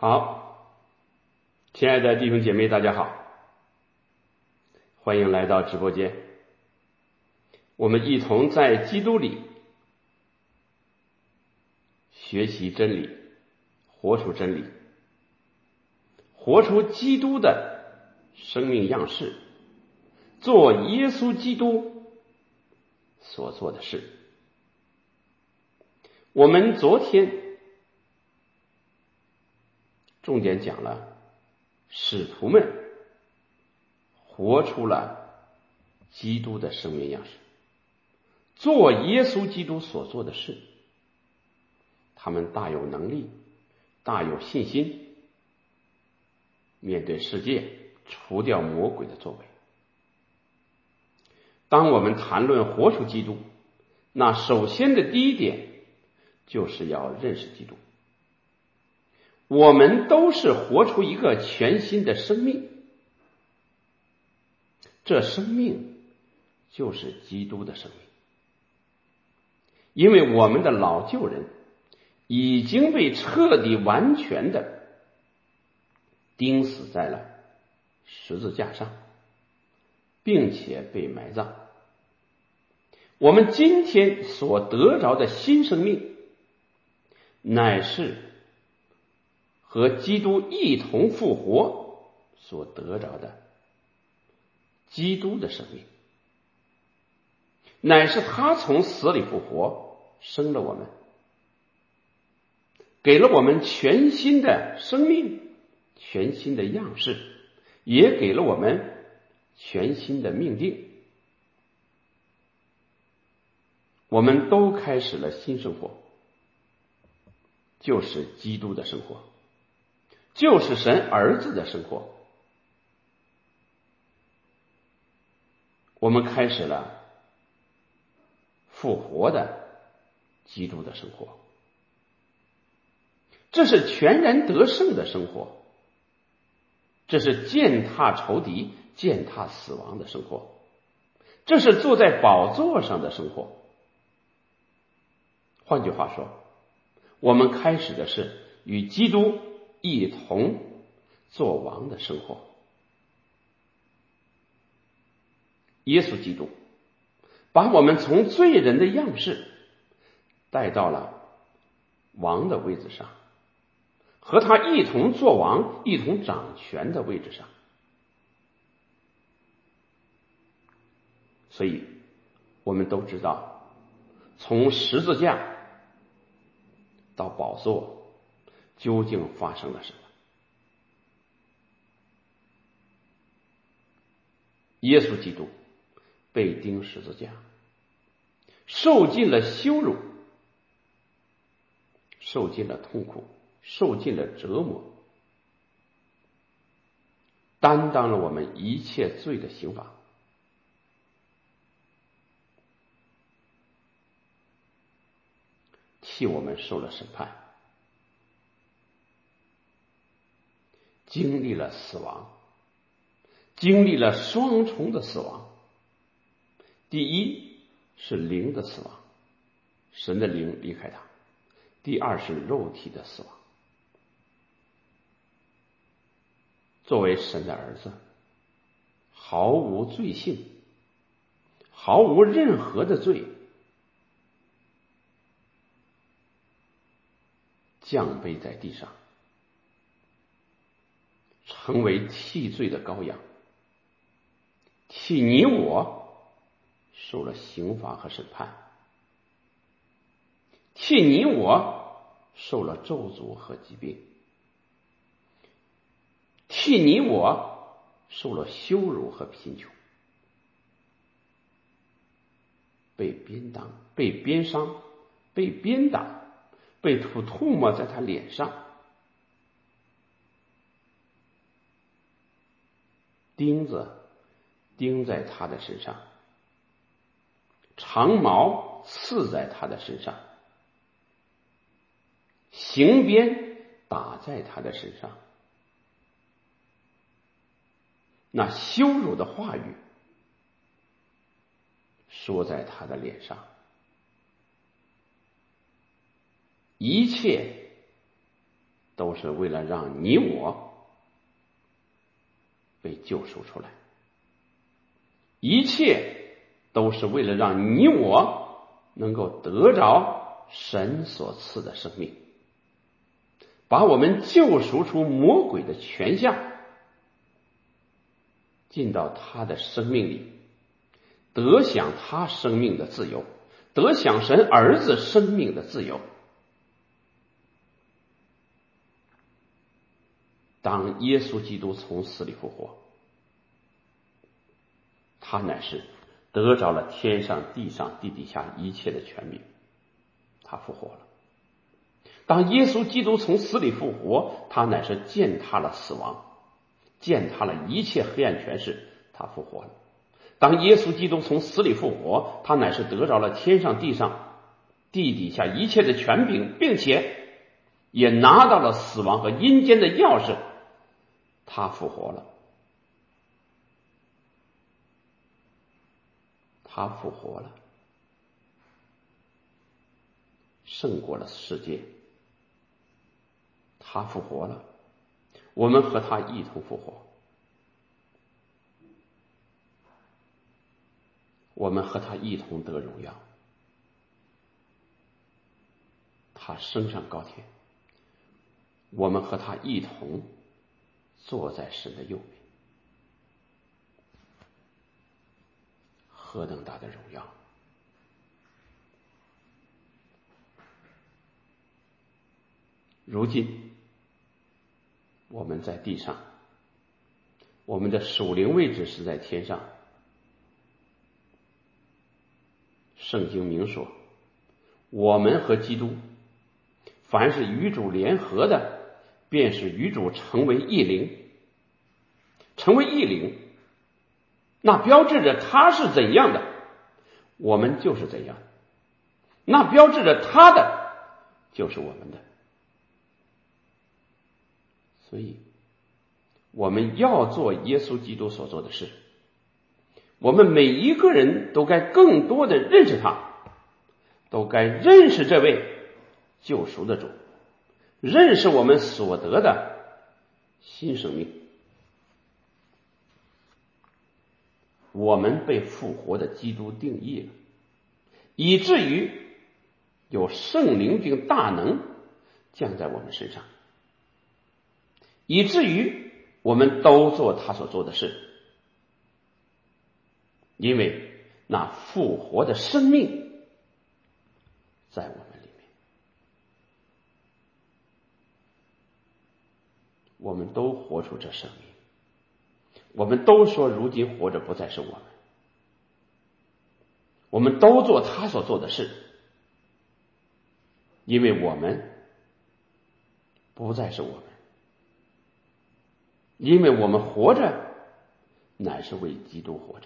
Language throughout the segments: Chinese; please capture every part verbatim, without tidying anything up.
好，亲爱的弟兄姐妹，大家好，欢迎来到直播间。我们一同在基督里学习真理，活出真理，活出基督的生命样式，做耶稣基督所做的事。我们昨天重点讲了使徒们活出了基督的生命样式，做耶稣基督所做的事。他们大有能力，大有信心，面对世界，除掉魔鬼的作为。当我们谈论活出基督，那首先的第一点就是要认识基督。我们都是活出一个全新的生命，这生命就是基督的生命。因为我们的老旧人已经被彻底完全的钉死在了十字架上，并且被埋葬。我们今天所得着的新生命，乃是和基督一同复活所得着的基督的生命，乃是他从死里复活，生了我们，给了我们全新的生命，全新的样式，也给了我们全新的命定。我们都开始了新生活，就是基督的生活，就是神儿子的生活。我们开始了复活的基督的生活，这是全然得胜的生活，这是践踏仇敌、践踏死亡的生活，这是坐在宝座上的生活。换句话说，我们开始的是与基督一同作王的生活。耶稣基督把我们从罪人的样式带到了王的位置上，和他一同作王、一同掌权的位置上。所以我们都知道，从十字架到宝座究竟发生了什么。耶稣基督被钉十字架，受尽了羞辱，受尽了痛苦，受尽了折磨，担当了我们一切罪的刑罚。替我们受了审判，经历了死亡，经历了双重的死亡。第一是灵的死亡，神的灵离开他；第二是肉体的死亡。作为神的儿子，毫无罪性，毫无任何的罪，降卑在地上，成为替罪的羔羊，替你我受了刑罚和审判，替你我受了咒诅和疾病，替你我受了羞辱和贫穷，被鞭当，被鞭伤，被鞭打，被吐唾沫在他脸上，钉子钉在他的身上，长矛刺在他的身上，刑鞭打在他的身上，那羞辱的话语说在他的脸上，一切都是为了让你我被救赎出来，一切都是为了让你我能够得着神所赐的生命，把我们救赎出魔鬼的权下，进到他的生命里，得享他生命的自由，得享神儿子生命的自由。当耶稣基督从死里复活，他乃是得着了天上地上地底下一切的权柄，他复活了。当耶稣基督从死里复活，他乃是践踏了死亡，践踏了一切黑暗权势，他复活了。当耶稣基督从死里复活，他乃是得着了天上地上地底下一切的权柄，并且也拿到了死亡和阴间的钥匙，他复活了。他复活了，胜过了世界。他复活了，我们和他一同复活，我们和他一同得荣耀。他升上高天，我们和他一同坐在神的右边，何等大的荣耀！如今我们在地上，我们的属灵位置是在天上。圣经明说，我们和基督凡是与主联合的，便是与主成为一灵。成为一灵，那标志着他是怎样的，我们就是怎样的，那标志着他的就是我们的。所以我们要做耶稣基督所做的事，我们每一个人都该更多的认识他，都该认识这位救赎的主，认识我们所得的新生命。我们被复活的基督定义了，以至于有圣灵并大能降在我们身上，以至于我们都做他所做的事，因为那复活的生命在我们里面。我们都活出这生命，我们都说如今活着不再是我们，我们都做他所做的事，因为我们不再是我们，因为我们活着乃是为基督活着。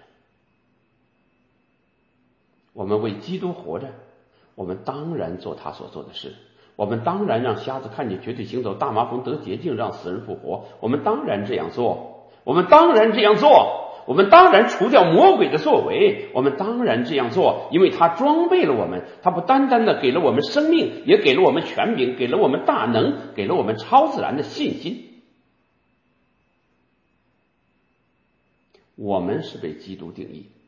我们为基督活着，我们当然做他所做的事，我们当然让瞎子看见，瘸腿行走，大麻风得洁净，让死人复活，我们当然这样做，我们当然这样做，我们当然除掉魔鬼的作为，我们当然这样做，因为他装备了我们，他不单单的给了我们生命，也给了我们权柄，给了我们大能，给了我们超自然的信心。我们是被基督定义，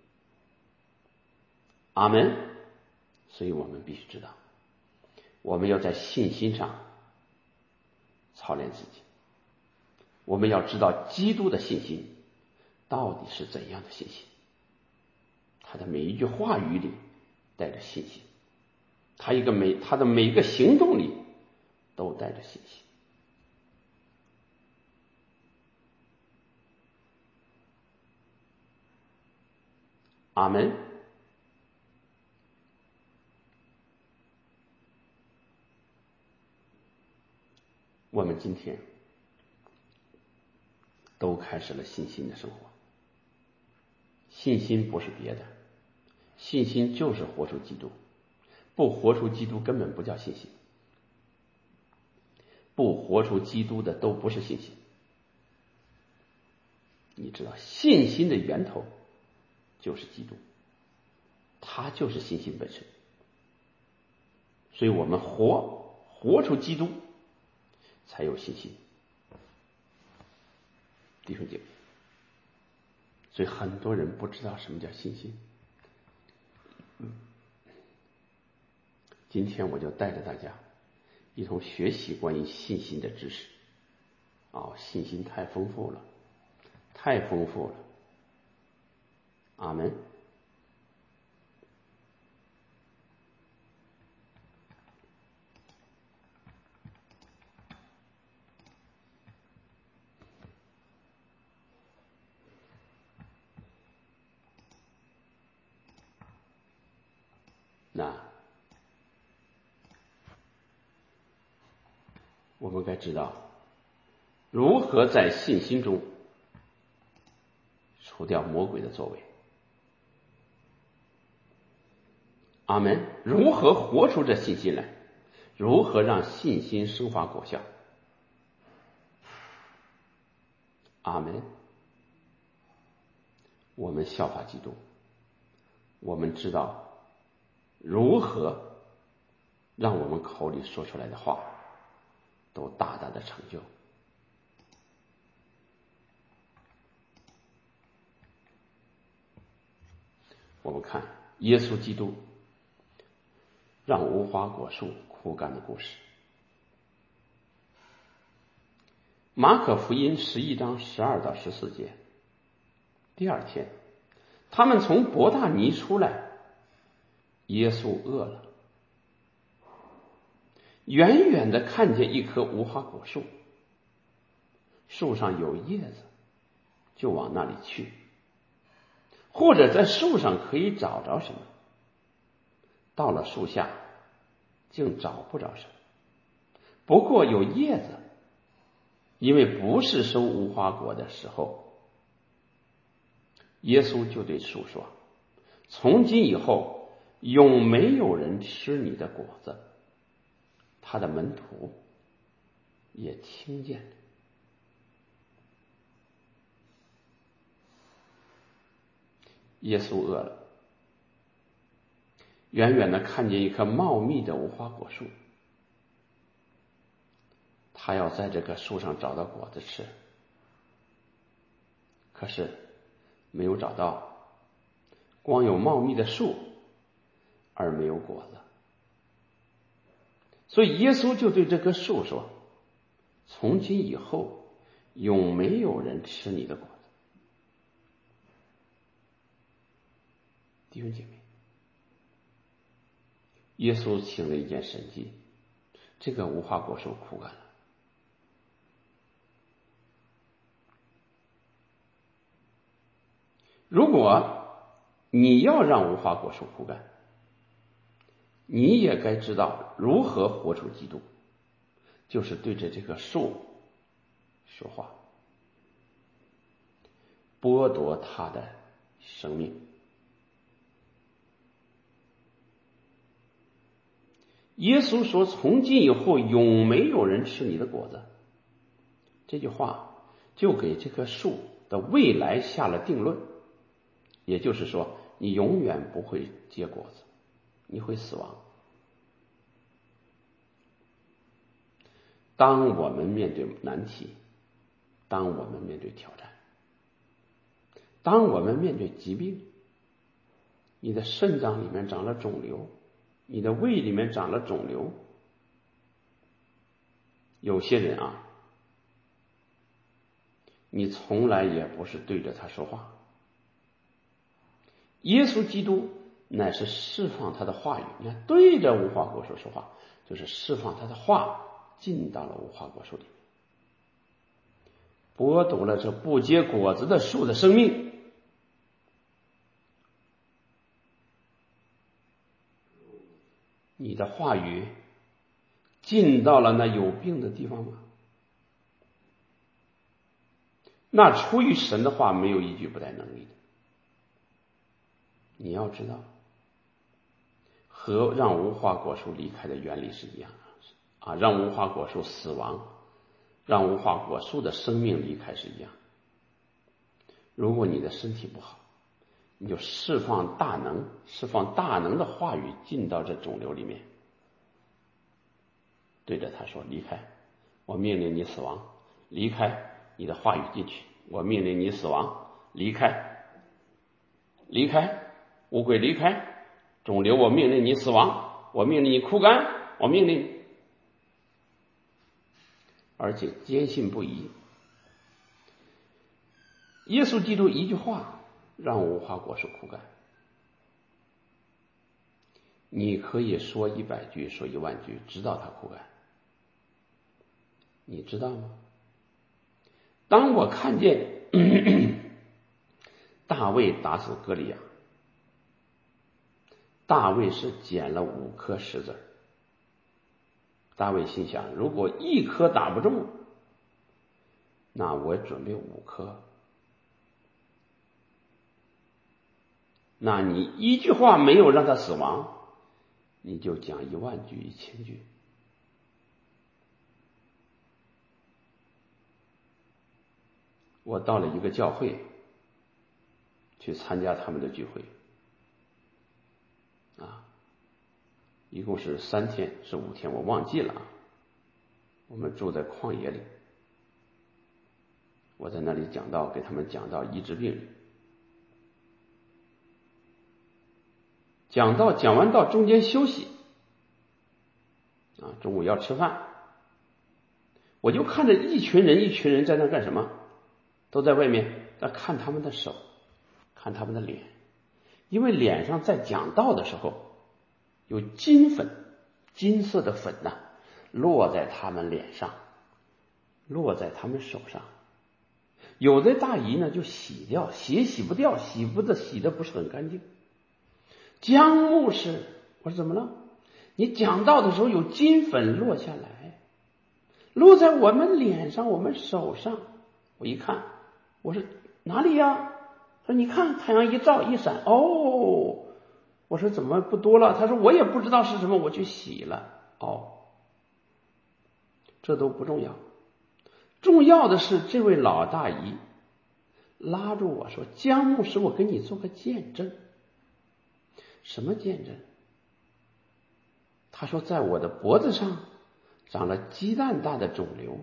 阿们。所以我们必须知道，我们要在信心上操练自己，我们要知道基督的信心到底是怎样的信心。他的每一句话语里带着信心，他一个每他的每一个行动里都带着信心。阿们。我们今天都开始了信心的生活。信心不是别的，信心就是活出基督，不活出基督根本不叫信心，不活出基督的都不是信心。你知道信心的源头就是基督，他就是信心本身。所以我们活活出基督， 才有信心。弟兄姐妹，所以很多人不知道什么叫信心。今天我就带着大家一同学习关于信心的知识。哦，信心太丰富了，太丰富了。阿门。那我们该知道如何在信心中除掉魔鬼的作为。阿门。如何活出这信心来？如何让信心生发果效？阿门。我们效法基督，我们知道如何让我们口里说出来的话都大大的成就。我们看耶稣基督让无花果树枯干的故事。马可福音十一章十二到十四节。第二天，他们从伯大尼出来，耶稣饿了，远远的看见一棵无花果树，树上有叶子，就往那里去，或者在树上可以找着什么。到了树下，竟找不着什么，不过有叶子，因为不是收无花果的时候。耶稣就对树说：从今以后，永没有人吃你的果子。他的门徒也听见了。耶稣饿了，远远的看见一棵茂密的无花果树，他要在这棵树上找到果子吃，可是没有找到，光有茂密的树而没有果子。所以耶稣就对这棵树说：从今以后，永没有人吃你的果子。弟兄姐妹，耶稣行了一件神迹，这个无花果树枯干了。如果你要让无花果树枯干，你也该知道如何活出基督，就是对着这棵树说话，剥夺他的生命。耶稣说：从今以后，永没有人吃你的果子。这句话就给这棵树的未来下了定论，也就是说，你永远不会结果子，你会死亡。当我们面对难题，当我们面对挑战，当我们面对疾病，你的肾脏里面长了肿瘤，你的胃里面长了肿瘤，有些人啊，你从来也不是对着他说话。耶稣基督乃是释放他的话语，你看，对着无花果树说话，就是释放他的话进到了无花果树里，剥夺了这不结果子的树的生命。你的话语进到了那有病的地方吗？那出于神的话没有一句不带能力的。你要知道，和让无花果树离开的原理是一样的啊，让无花果树死亡，让无花果树的生命离开是一样。如果你的身体不好，你就释放大能，释放大能的话语进到这肿瘤里面，对着他说：离开， 我命令你死亡，离开，你的话语进去，我命令你死亡，离开，离开，乌龟离开，肿瘤我命令你死亡，我命令你枯干，我命令你，而且坚信不疑。耶稣基督一句话让无花果树枯干。你可以说一百句，说一万句，直到它枯干。你知道吗？当我看见咳咳大卫打死歌利亚，大卫是捡了五颗石子，大卫心想，如果一颗打不中，那我准备五颗。那你一句话没有让他死亡，你就讲一万句一千句。我到了一个教会去参加他们的聚会啊，一共是三天是五天我忘记了啊。我们住在旷野里，我在那里讲道，给他们讲到医治病人，讲到讲完到中间休息啊，中午要吃饭，我就看着一群人一群人在那干什么，都在外面在看他们的手，看他们的脸，因为脸上在讲道的时候有金粉，金色的粉呐、啊，落在他们脸上，落在他们手上。有的大姨呢就洗掉，洗也洗不掉，洗不的洗的不是很干净。江牧师，我说怎么了？你讲道的时候有金粉落下来，落在我们脸上，我们手上。我一看，我说哪里呀？说你看太阳一照一闪，哦，我说怎么不多了？他说我也不知道是什么，我去洗了。哦，这都不重要，重要的是这位老大姨拉住我说，江牧师，我给你做个见证。什么见证？他说在我的脖子上长了鸡蛋大的肿瘤，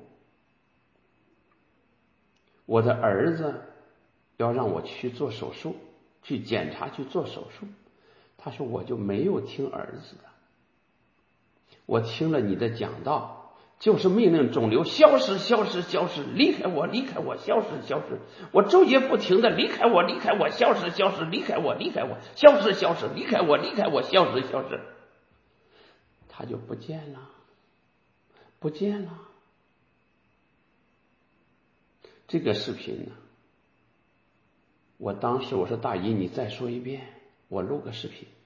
我的儿子要让我去做手术，去检查去做手术。他说我就没有听儿子的，我听了你的讲道，就是命令肿瘤消失消失消失，离开我离开我，消失消失，我昼夜不停的离开我离开我，消失消失，离开我离开我，消失消失，离开我离开我，消失消失，他就不见了不见了。这个视频呢，我当时我说大姨你再说一遍，我录个视频，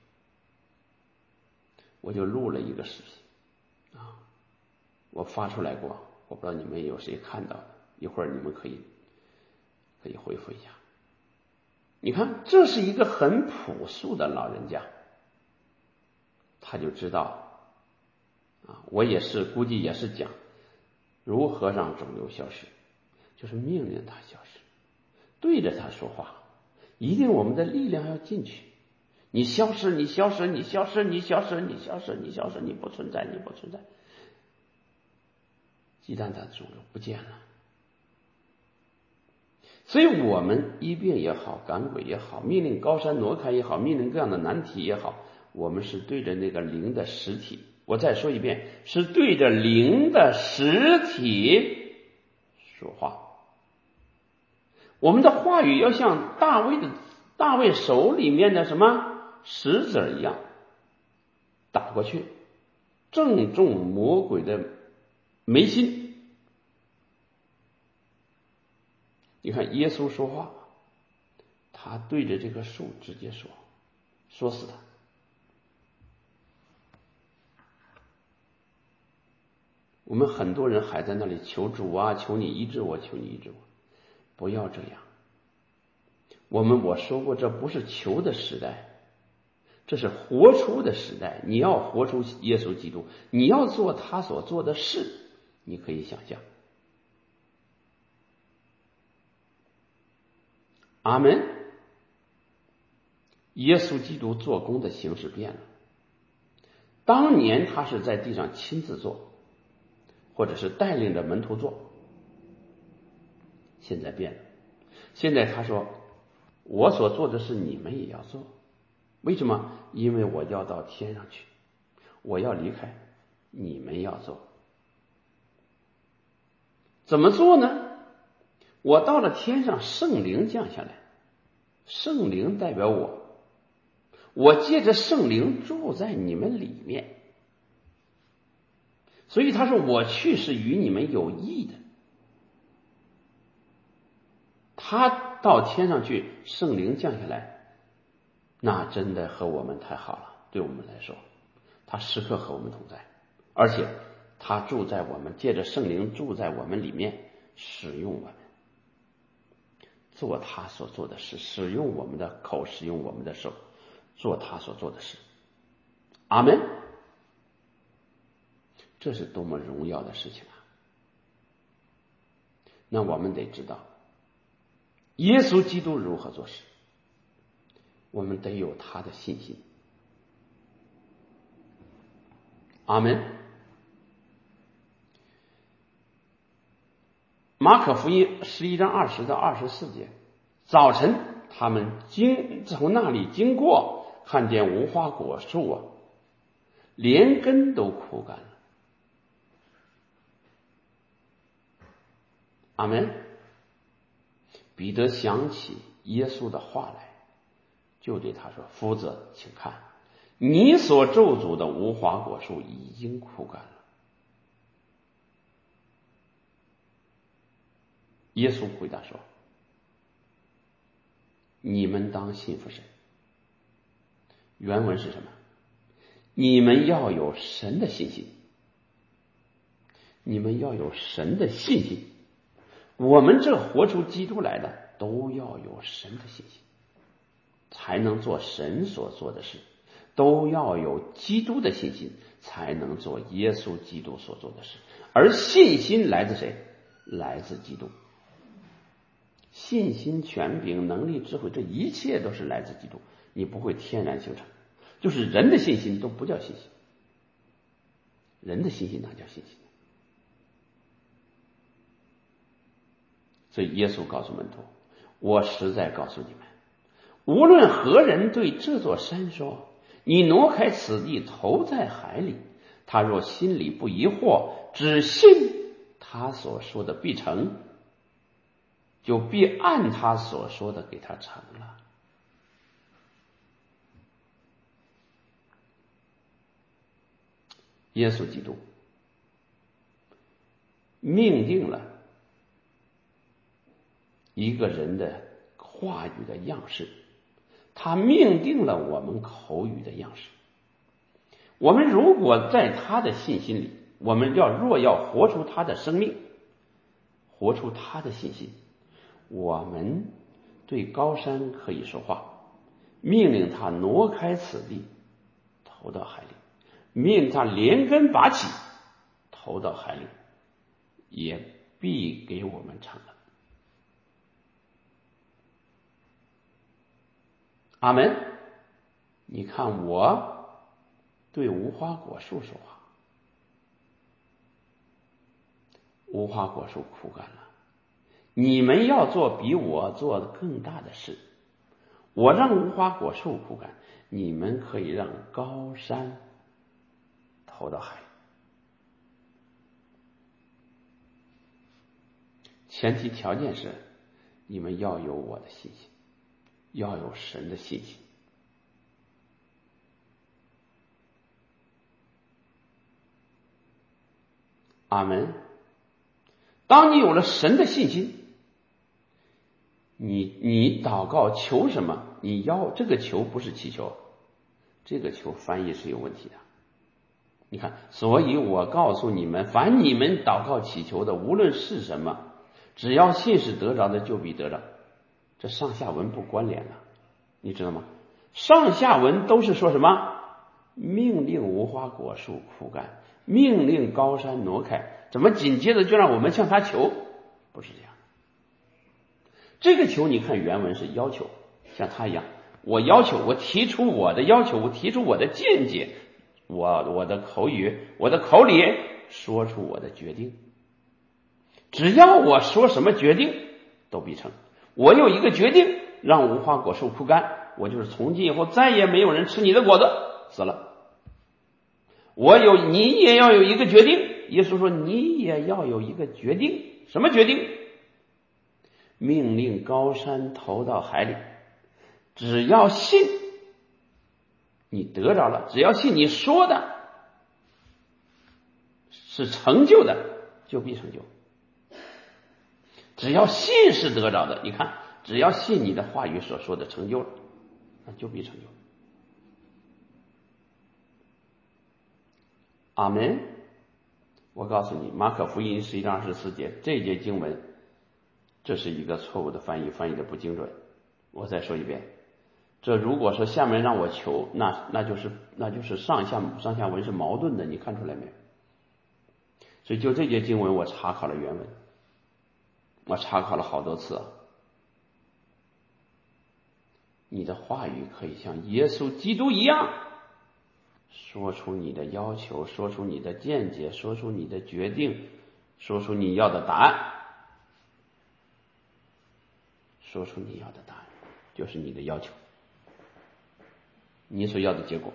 我就录了一个视频啊，我发出来过，我不知道你们有谁看到的，一会儿你们可以可以回复一下。你看这是一个很朴素的老人家，他就知道啊，我也是估计也是讲如何让肿瘤消失，就是命令它消失，对着他说话，一定我们的力量要进去，你消失你消失你消失你消失你消失你消失，你不存在你不存在，鸡蛋大的肿瘤不见了。所以我们医病也好，赶鬼也好，命令高山挪开也好，命令各样的难题也好，我们是对着那个灵的实体，我再说一遍，是对着灵的实体说话。我们的话语要像大卫的大卫手里面的什么石子一样打过去，正中魔鬼的眉心。你看耶稣说话，他对着这棵树直接说，说死他。我们很多人还在那里求主啊，求你医治我，求你医治我，不要这样。我们我说过，这不是求的时代，这是活出的时代。你要活出耶稣基督，你要做他所做的事，你可以想象。阿门。耶稣基督做工的形式变了，当年他是在地上亲自做， 或者是带领着门徒做。现在变了，现在他说我所做的事你们也要做。为什么？因为我要到天上去，我要离开，你们要做。怎么做呢？我到了天上，圣灵降下来，圣灵代表我，我借着圣灵住在你们里面。所以他说我去是与你们有益的。他到天上去，圣灵降下来，那真的和我们太好了。对我们来说，他时刻和我们同在，而且他住在我们，借着圣灵住在我们里面，使用我们，做他所做的事，使用我们的口，使用我们的手，做他所做的事。阿们。这是多么荣耀的事情啊！那我们得知道耶稣基督如何做事，我们得有他的信心。阿们。马可福音十一章二十到二十四节，早晨他们经从那里经过，看见无花果树啊，连根都枯干了。阿们。彼得想起耶稣的话来，就对他说：夫子，请看，你所咒诅的无花果树已经枯干了。耶稣回答说：你们当信服神。原文是什么？你们要有神的信心，你们要有神的信心。我们这活出基督来的都要有神的信心，才能做神所做的事，都要有基督的信心，才能做耶稣基督所做的事。而信心来自谁？来自基督。信心、权柄、能力、智慧，这一切都是来自基督，你不会天然形成。就是人的信心都不叫信心，人的信心哪叫信心？所以耶稣告诉门徒：我实在告诉你们，无论何人对这座山说，你挪开此地投在海里，他若心里不疑惑，只信他所说的必成，就必按他所说的给他成了。耶稣基督命定了一个人的话语的样式，他命定了我们口语的样式。我们如果在他的信心里，我们要若要活出他的生命，活出他的信心，我们对高山可以说话，命令他挪开此地投到海里，命令他连根拔起投到海里，也必给我们成了。阿们。你看我对无花果树说话，无花果树枯干了，你们要做比我做的更大的事。我让无花果树枯干，你们可以让高山投到海里。前提条件是你们要有我的信心，要有神的信心。阿们。当你有了神的信心，你你祷告求什么？你要这个求不是祈求，这个求翻译是有问题的。你看，所以我告诉你们，凡你们祷告祈求的，无论是什么，只要信是得着的，就必得着。这上下文不关联了，你知道吗？上下文都是说什么？命令无花果树枯干，命令高山挪开。怎么紧接着就让我们向他求？不是这样。这个求你看原文是要求，像他一样，我要求，我提出我的要求，我提出我的见解，我我的口语，我的口里说出我的决定。只要我说什么决定都必成。我有一个决定，让无花果树枯干，我就是从今以后再也没有人吃你的果子，死了。我有，你也要有一个决定。耶稣说你也要有一个决定。什么决定？命令高山投到海里，只要信你得着了，只要信你说的是成就的，就必成就。只要信是得着的，你看，只要信你的话语所说的成就了，那就必成就。阿们。我告诉你，马可福音十一章二十四节，这节经文这是一个错误的翻译，翻译的不精准。我再说一遍，这如果说下面让我求，那那就是那就是上下上下文是矛盾的，你看出来没有？所以就这节经文我查考了原文，我查考了好多次啊。你的话语可以像耶稣基督一样，说出你的要求，说出你的见解，说出你的决定，说出你要的答案。说出你要的答案，就是你的要求，你所要的结果。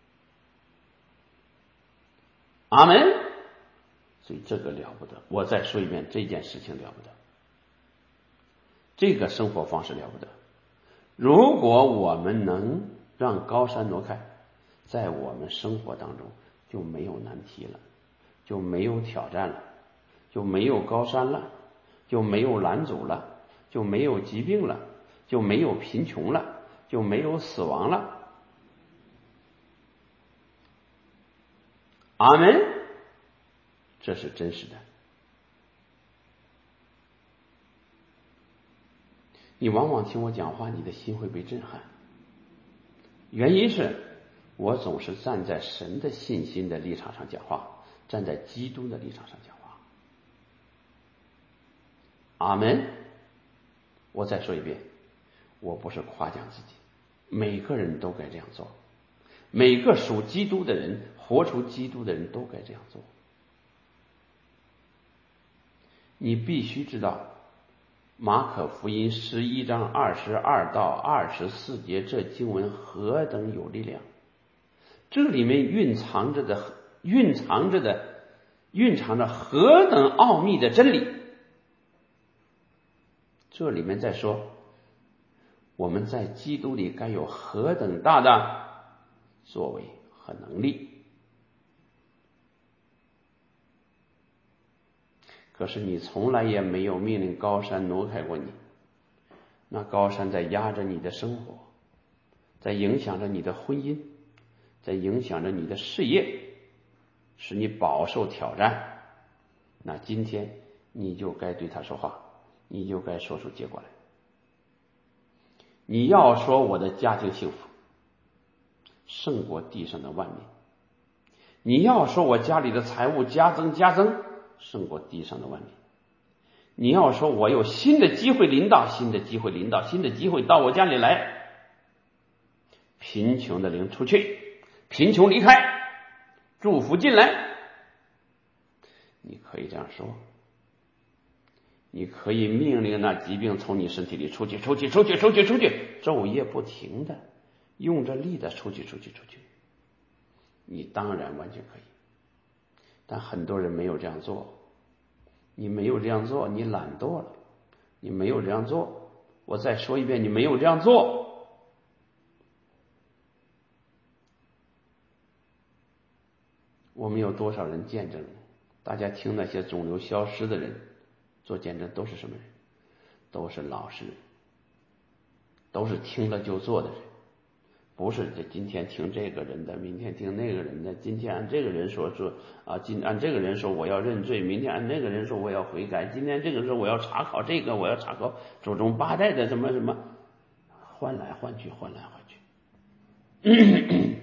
阿们。所以这个了不得。我再说一遍，这件事情了不得，这个生活方式了不得。如果我们能让高山挪开，在我们生活当中就没有难题了，就没有挑战了，就没有高山了，就没有拦阻了，就没有疾病了，就没有贫穷了，就没有死亡了。阿们。这是真实的。你往往听我讲话，你的心会被震撼，原因是我总是站在神的信心的立场上讲话，站在基督的立场上讲话。阿们。我再说一遍，我不是夸奖自己，每个人都该这样做，每个属基督的人，活出基督的人都该这样做。你必须知道马可福音十一章二十二到二十四节，这经文何等有力量，这里面蕴藏着的蕴藏着的蕴藏着何等奥秘的真理。这里面在说我们在基督里该有何等大的作为和能力。可是你从来也没有命令高山挪开过你，那高山在压着你的生活，在影响着你的婚姻，在影响着你的事业，使你饱受挑战。那今天你就该对他说话，你就该说出结果来。你要说我的家庭幸福胜过地上的万民，你要说我家里的财物加增加增胜过地上的万民，你要说我有新的机会临到，新的机会临到，新的机会到我家里来，贫穷的灵出去，贫穷离开，祝福进来。你可以这样说，你可以命令那疾病从你身体里出去出去出去出去出去，昼夜不停的用着力的出去出去出去，你当然完全可以。但很多人没有这样做，你没有这样做，你懒惰了，你没有这样做。我再说一遍，你没有这样做。我们有多少人见证？大家听那些肿瘤消失的人做见证，都是什么人？都是老实人，都是听了就做的人，不是这今天听这个人的，明天听那个人的，今天按这个人说说啊，今按这个人说我要认罪，明天按那个人说我要悔改，今天这个时候我要查考这个，我要查考祖宗八代的什么什么，换来换去，换来换去。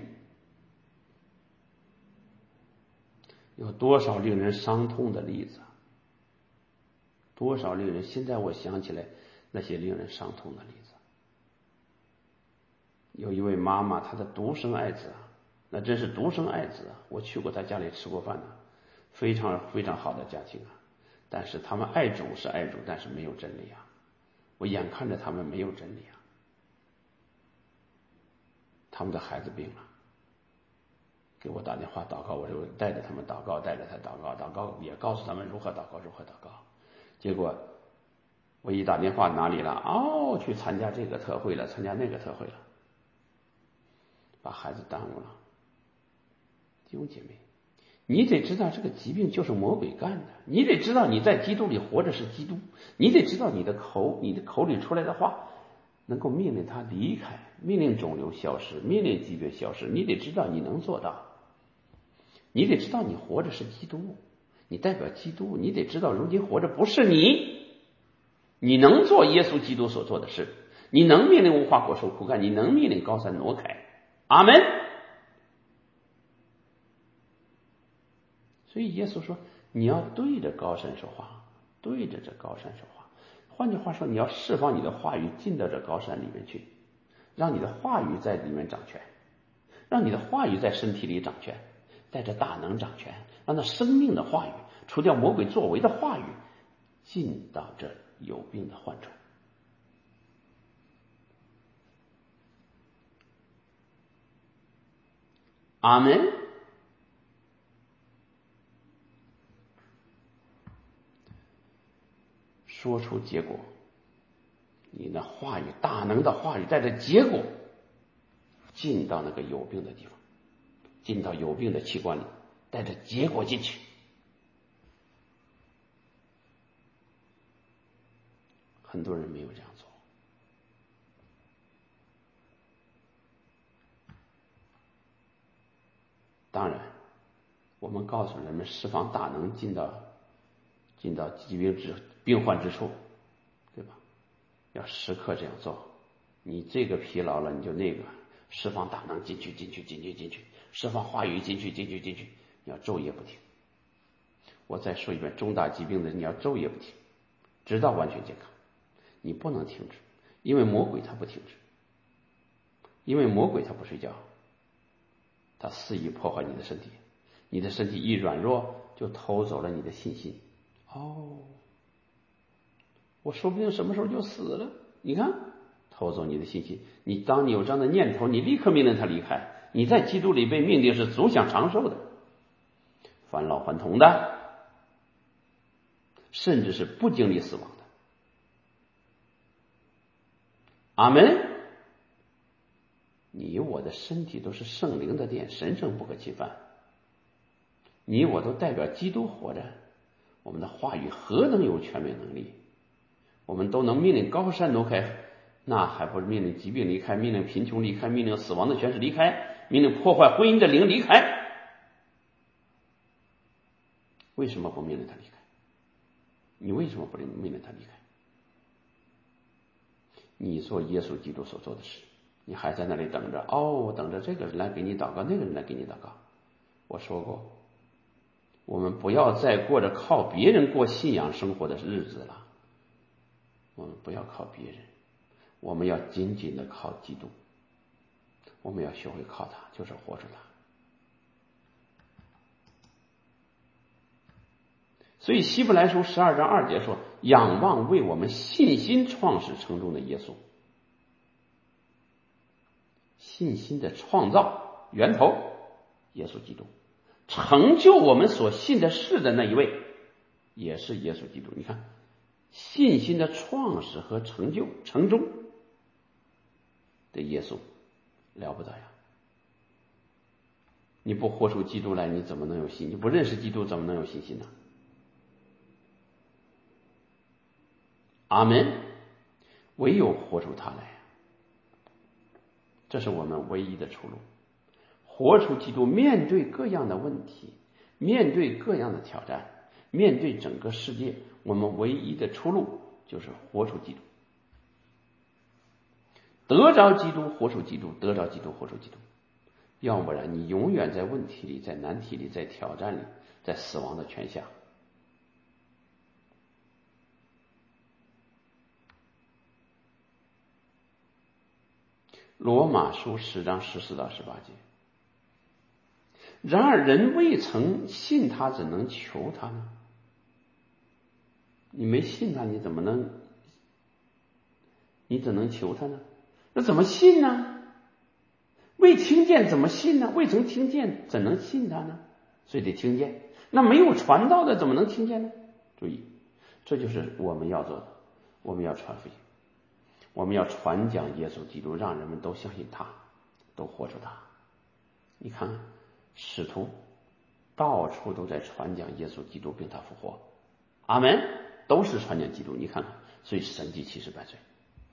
有多少令人伤痛的例子，多少令人，现在我想起来那些令人伤痛的例子。有一位妈妈，她的独生爱子啊，那真是独生爱子啊，我去过她家里吃过饭呢。 非常非常好的家庭啊，但是他们爱主是爱主，但是没有真理啊。我眼看着他们没有真理啊，他们的孩子病了，给我打电话祷告，我就带着他们祷告，带着他祷告，祷告也告诉他们如何祷告，如何祷告。结果我一打电话哪里了？哦，去参加这个特会了，参加那个特会了，把孩子耽误了。弟兄姐妹，你得知道这个疾病就是魔鬼干的，你得知道你在基督里活着是基督，你得知道你的口，你的口里出来的话能够命令他离开，命令肿瘤消失，命令疾病消失，你得知道你能做到。你得知道你活着是基督，你代表基督，你得知道如今活着不是你，你能做耶稣基督所做的事，你能命令无花果树枯干，你能命令高山挪开。阿门。所以耶稣说，你要对着高山说话，对着这高山说话。换句话说，你要释放你的话语进到这高山里面去，让你的话语在里面掌权，让你的话语在身体里掌权，带着大能掌权，让那生命的话语，除掉魔鬼作为的话语，进到这有病的患处。阿门。说出结果，你的话语，大能的话语带着结果进到那个有病的地方，进到有病的器官里，带着结果进去。很多人没有这样做。当然我们告诉人们释放大能进到进到疾病之病患之处，对吧？要时刻这样做。你这个疲劳了，你就那个释放大能进去进去进去进去，释放话语进去进去进去，你要昼夜不停。我再说一遍，重大疾病的你要昼夜不停，直到完全健康。你不能停止，因为魔鬼他不停止，因为魔鬼他不睡觉，他肆意破坏你的身体，你的身体一软弱就偷走了你的信心。哦，我说不定什么时候就死了，你看偷走你的信心。你当你有这样的念头，你立刻命令他离开。你在基督里被命定是足享长寿的，返老还童的，甚至是不经历死亡的。阿门。你我的身体都是圣灵的殿，神圣不可侵犯。你我都代表基督活着，我们的话语何等有权柄能力？我们都能命令高山挪开，那还不是命令疾病离开，命令贫穷离开，命令死亡的权势离开，命令破坏婚姻的灵离开？为什么不命令他离开？你为什么不命令他离开？你做耶稣基督所做的事，你还在那里等着，哦，等着这个人来给你祷告，那个人来给你祷告。我说过，我们不要再过着靠别人过信仰生活的日子了，我们不要靠别人，我们要紧紧的靠基督，我们要学会靠他，就是活出他。所以希伯来书十二章二节说，仰望为我们信心创始成终的耶稣。信心的创造源头耶稣基督，成就我们所信的事的那一位也是耶稣基督。你看信心的创始和成就成终的耶稣了不得呀！你不活出基督来，你怎么能有信？你不认识基督怎么能有信心呢？阿门。唯有活出他来，这是我们唯一的出路。活出基督，面对各样的问题，面对各样的挑战，面对整个世界，我们唯一的出路就是活出基督。得着基督，活出基督，得着基督，活出基督。要不然你永远在问题里，在难题里，在挑战里，在死亡的权下。罗马书十章十四到十八节， 然而人未曾信他，怎能求他呢？你没信他，你怎么能你怎能求他呢？那怎么信呢？未听见怎么信呢？未曾听见怎能信他呢？所以得听见。那没有传道的怎么能听见呢？注意，这就是我们要做的。我们要传福音，我们要传讲耶稣基督，让人们都相信他，都活出他。你看使徒到处都在传讲耶稣基督并他复活，阿们，都是传讲基督。你看看，所以神迹奇事百岁。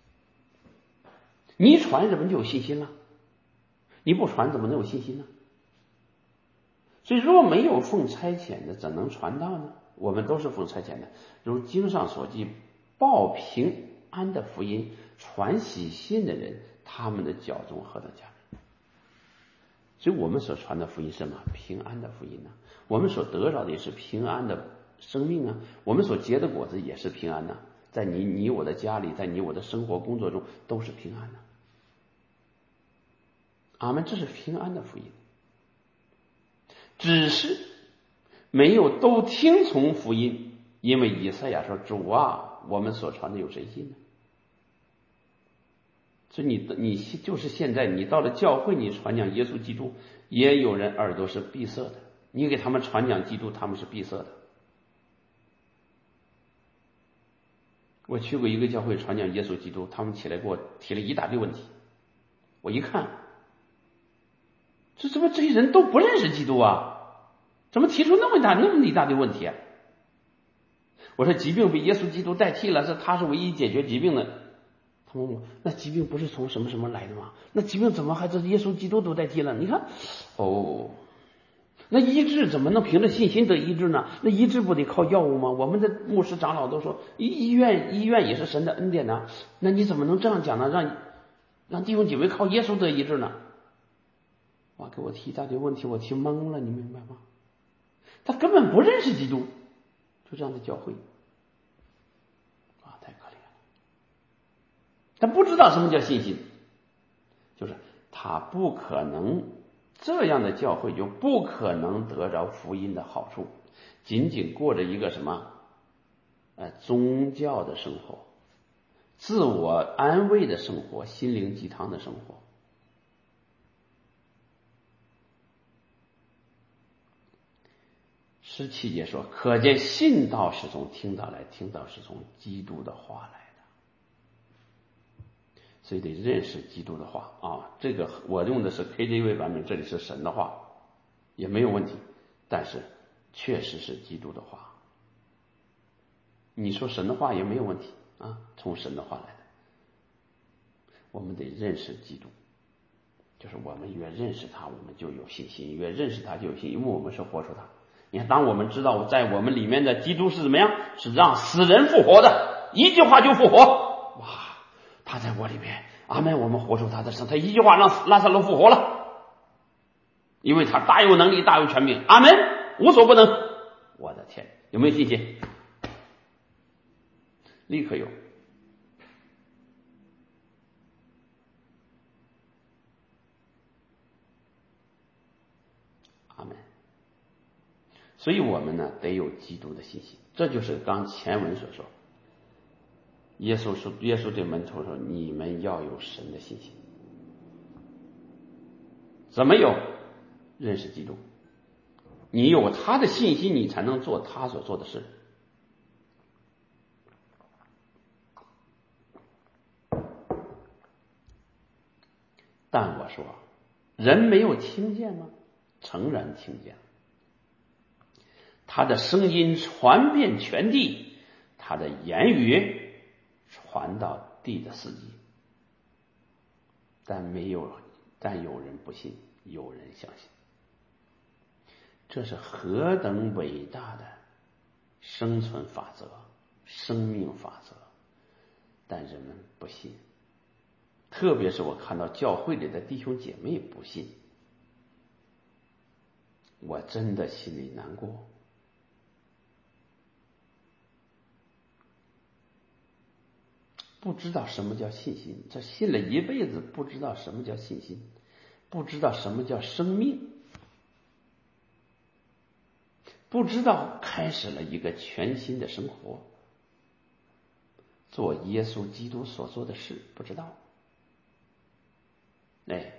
你一传人们就有信心了，你不传怎么能有信心呢？所以若没有奉差遣的，怎能传道呢？我们都是奉差遣的，如经上所记，报平安的福音，传喜信的人，他们的脚中何等佳美。所以我们所传的福音是什么？平安的福音呢、啊？我们所得着的也是平安的生命啊，我们所结的果子也是平安的、啊，在你你我的家里，在你我的生活工作中都是平安的。阿们，这是平安的福音。只是没有都听从福音，因为以赛亚说：“主啊，我们所传的有谁信呢？”所以你你就是现在你到了教会，你传讲耶稣基督，也有人耳朵是闭塞的，你给他们传讲基督，他们是闭塞的。我去过一个教会传讲耶稣基督，他们起来给我提了一大堆问题，我一看，这怎么这些人都不认识基督啊？怎么提出那么大那么一大堆问题啊？我说疾病被耶稣基督代替了，是他是唯一解决疾病的。他问我，那疾病不是从什么什么来的吗？那疾病怎么还是耶稣基督都代替了？你看，哦，那医治怎么能凭着信心得医治呢？那医治不得靠药物吗？我们的牧师长老都说，医医院医院也是神的恩典呢。那你怎么能这样讲呢？让让弟兄姐妹靠耶稣得医治呢？哇，给我提一大堆问题，我听懵了，你明白吗？他根本不认识基督，就这样的教会啊，太可怜了。他不知道什么叫信心，就是他不可能，这样的教会就不可能得着福音的好处，仅仅过着一个什么呃宗教的生活，自我安慰的生活，心灵鸡汤的生活。十七节说，可见信道是从听道来，听道是从基督的话来的。所以得认识基督的话啊，这个我用的是 K J V 版本，这里是神的话，也没有问题，但是确实是基督的话。你说神的话也没有问题啊，从神的话来的。我们得认识基督，就是我们越认识他，我们就有信心，越认识他就有信心，因为我们是活出他。你看，当我们知道在我们里面的基督是怎么样，是让死人复活的，一句话就复活。哇，他在我里面，阿们，我们活出他的生，他一句话让拉撒路复活了，因为他大有能力，大有权柄，阿们，无所不能。我的天，有没有信心？立刻有。阿们。所以我们呢得有基督的信心，这就是刚前文所说，耶稣说，耶稣对门徒说，你们要有神的信心。怎么有？认识基督，你有他的信心，你才能做他所做的事。但我说，人没有听见吗？诚然听见，他的声音传遍全地，他的言语传到地的四极，但没有，但有人不信，有人相信。这是何等伟大的生存法则，生命法则，但人们不信。特别是我看到教会里的弟兄姐妹不信，我真的心里难过。不知道什么叫信心，这信了一辈子，不知道什么叫信心，不知道什么叫生命。 不知道开始了一个全新的生活，做耶稣基督所做的事，不知道。哎，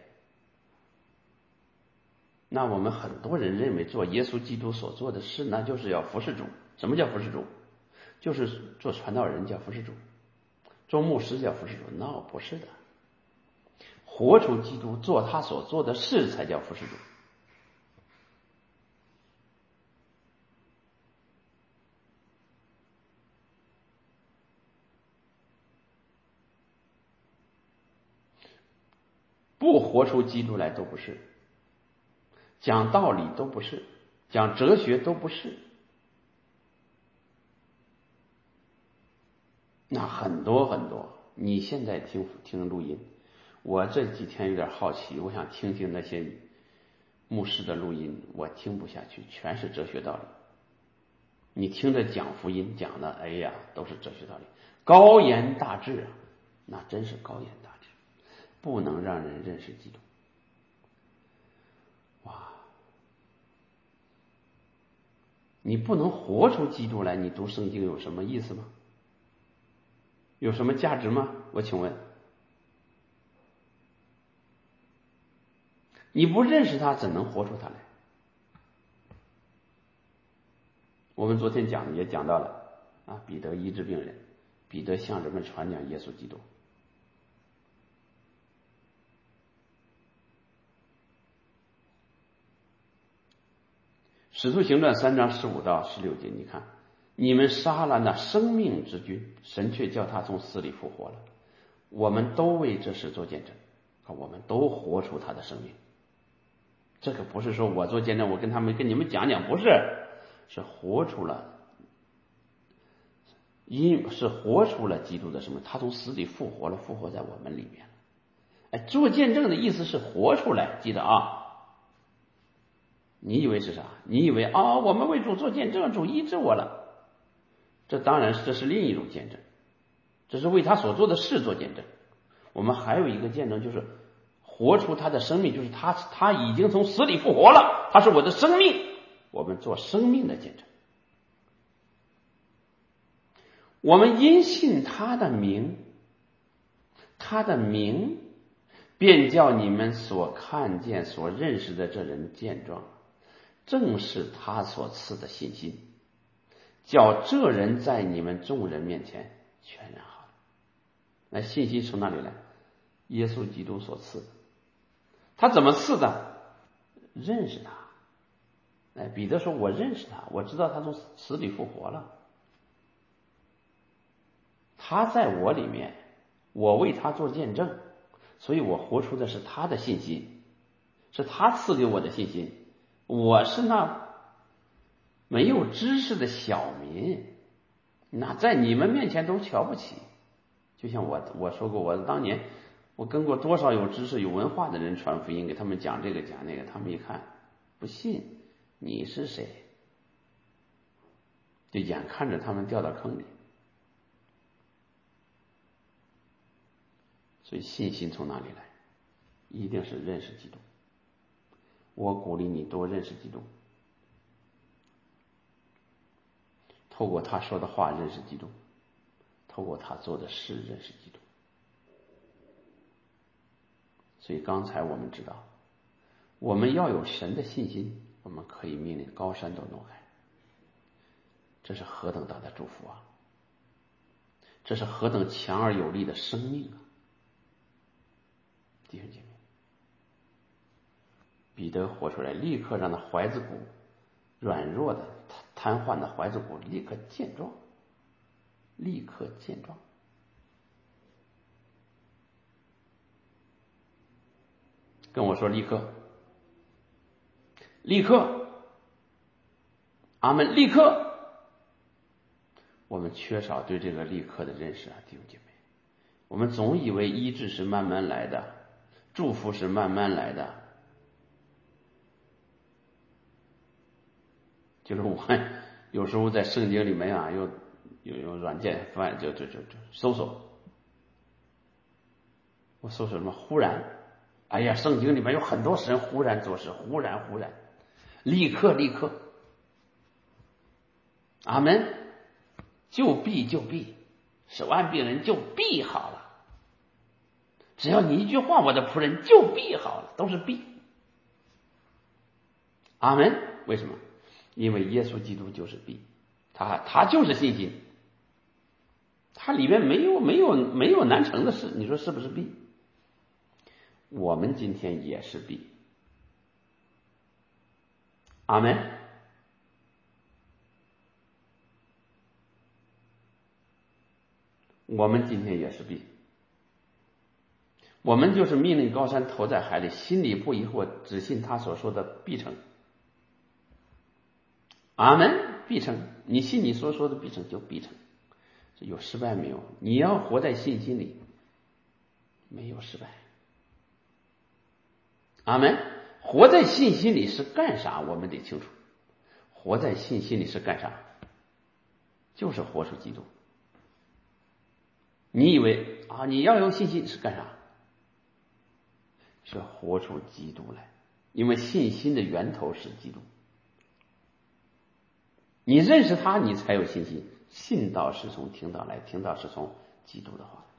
那我们很多人认为做耶稣基督所做的事，那就是要服侍主。什么叫服侍主？就是做传道人叫服侍主，做牧师叫服侍主。那不是的，活出基督，做他所做的事才叫服侍主。不活出基督来都不是，讲道理都不是，讲哲学都不是。那很多很多，你现在听听录音，我这几天有点好奇，我想听听那些牧师的录音，我听不下去，全是哲学道理。你听着讲福音讲的，哎呀，都是哲学道理，高言大志啊，那真是高言大志，不能让人认识基督。哇，你不能活出基督来，你读圣经有什么意思吗？有什么价值吗？我请问，你不认识他，怎能活出他来？我们昨天讲的也讲到了啊，彼得医治病人，彼得向人们传讲耶稣基督。使徒行传三章十五到十六节，你看，你们杀了那生命之君，神却叫他从死里复活了。我们都为这事做见证，我们都活出他的生命。这个不是说我做见证，我跟他们跟你们讲讲，不是，是活出了，因是活出了基督的生命，他从死里复活了，复活在我们里面了。哎，做见证的意思是活出来，记得啊。你以为是啥？你以为啊、哦，我们为主做见证，主医治我了。这当然是这是另一种见证，这是为他所做的事做见证。我们还有一个见证，就是活出他的生命，就是他他已经从死里复活了，他是我的生命，我们做生命的见证。我们因信他的名，他的名便叫你们所看见所认识的这人见状，正是他所赐的信心，叫这人在你们众人面前全然好。那信心从哪里来？耶稣基督所赐的。他怎么赐的？认识他。哎，彼得说，我认识他，我知道他从死里复活了，他在我里面，我为他做见证，所以我活出的是他的信心，是他赐给我的信心。我是那没有知识的小民，那在你们面前都瞧不起。就像我我说过，我当年我跟过多少有知识有文化的人传福音，给他们讲这个讲那个，他们一看不信，你是谁？就眼看着他们掉到坑里。所以信心从哪里来？一定是认识基督。我鼓励你多认识基督，透过他说的话认识基督，透过他做的事认识基督。所以刚才我们知道，我们要有神的信心，我们可以命令高山都挪开。这是何等大的祝福啊！这是何等强而有力的生命啊！弟兄姐妹，彼得活出来，立刻让那踝子骨软弱的瘫痪的踝子骨立刻健壮，立刻健壮。跟我说立刻，立刻，阿们，立刻。我们缺少对这个立刻的认识啊，弟兄姐妹。我们总以为医治是慢慢来的，祝福是慢慢来的。就是我有时候在圣经里面啊，有有用软件翻，就就就就搜索，我搜索什么？忽然，哎呀，圣经里面有很多神忽然做事，忽然忽然，立刻立刻。 阿门。救必救必，手按病人就必好了。只要你一句话，我的仆人就必好了，都是必。阿门。为什么？因为耶稣基督就是必，他他就是信心，他里面没有没有没有难成的事，你说是不是必？我们今天也是必。阿门。我们今天也是必。我们就是命令高山投在海里，心里不疑惑，只信他所说的必成。阿门。必成，你信你所说的必成就必成。这有失败没有？你要活在信心里，没有失败。阿门。活在信心里是干啥？我们得清楚。活在信心里是干啥？就是活出基督。你以为啊，你要有信心是干啥？是活出基督来，因为信心的源头是基督。你认识他，你才有信心。信道是从听道来，听道是从基督的话。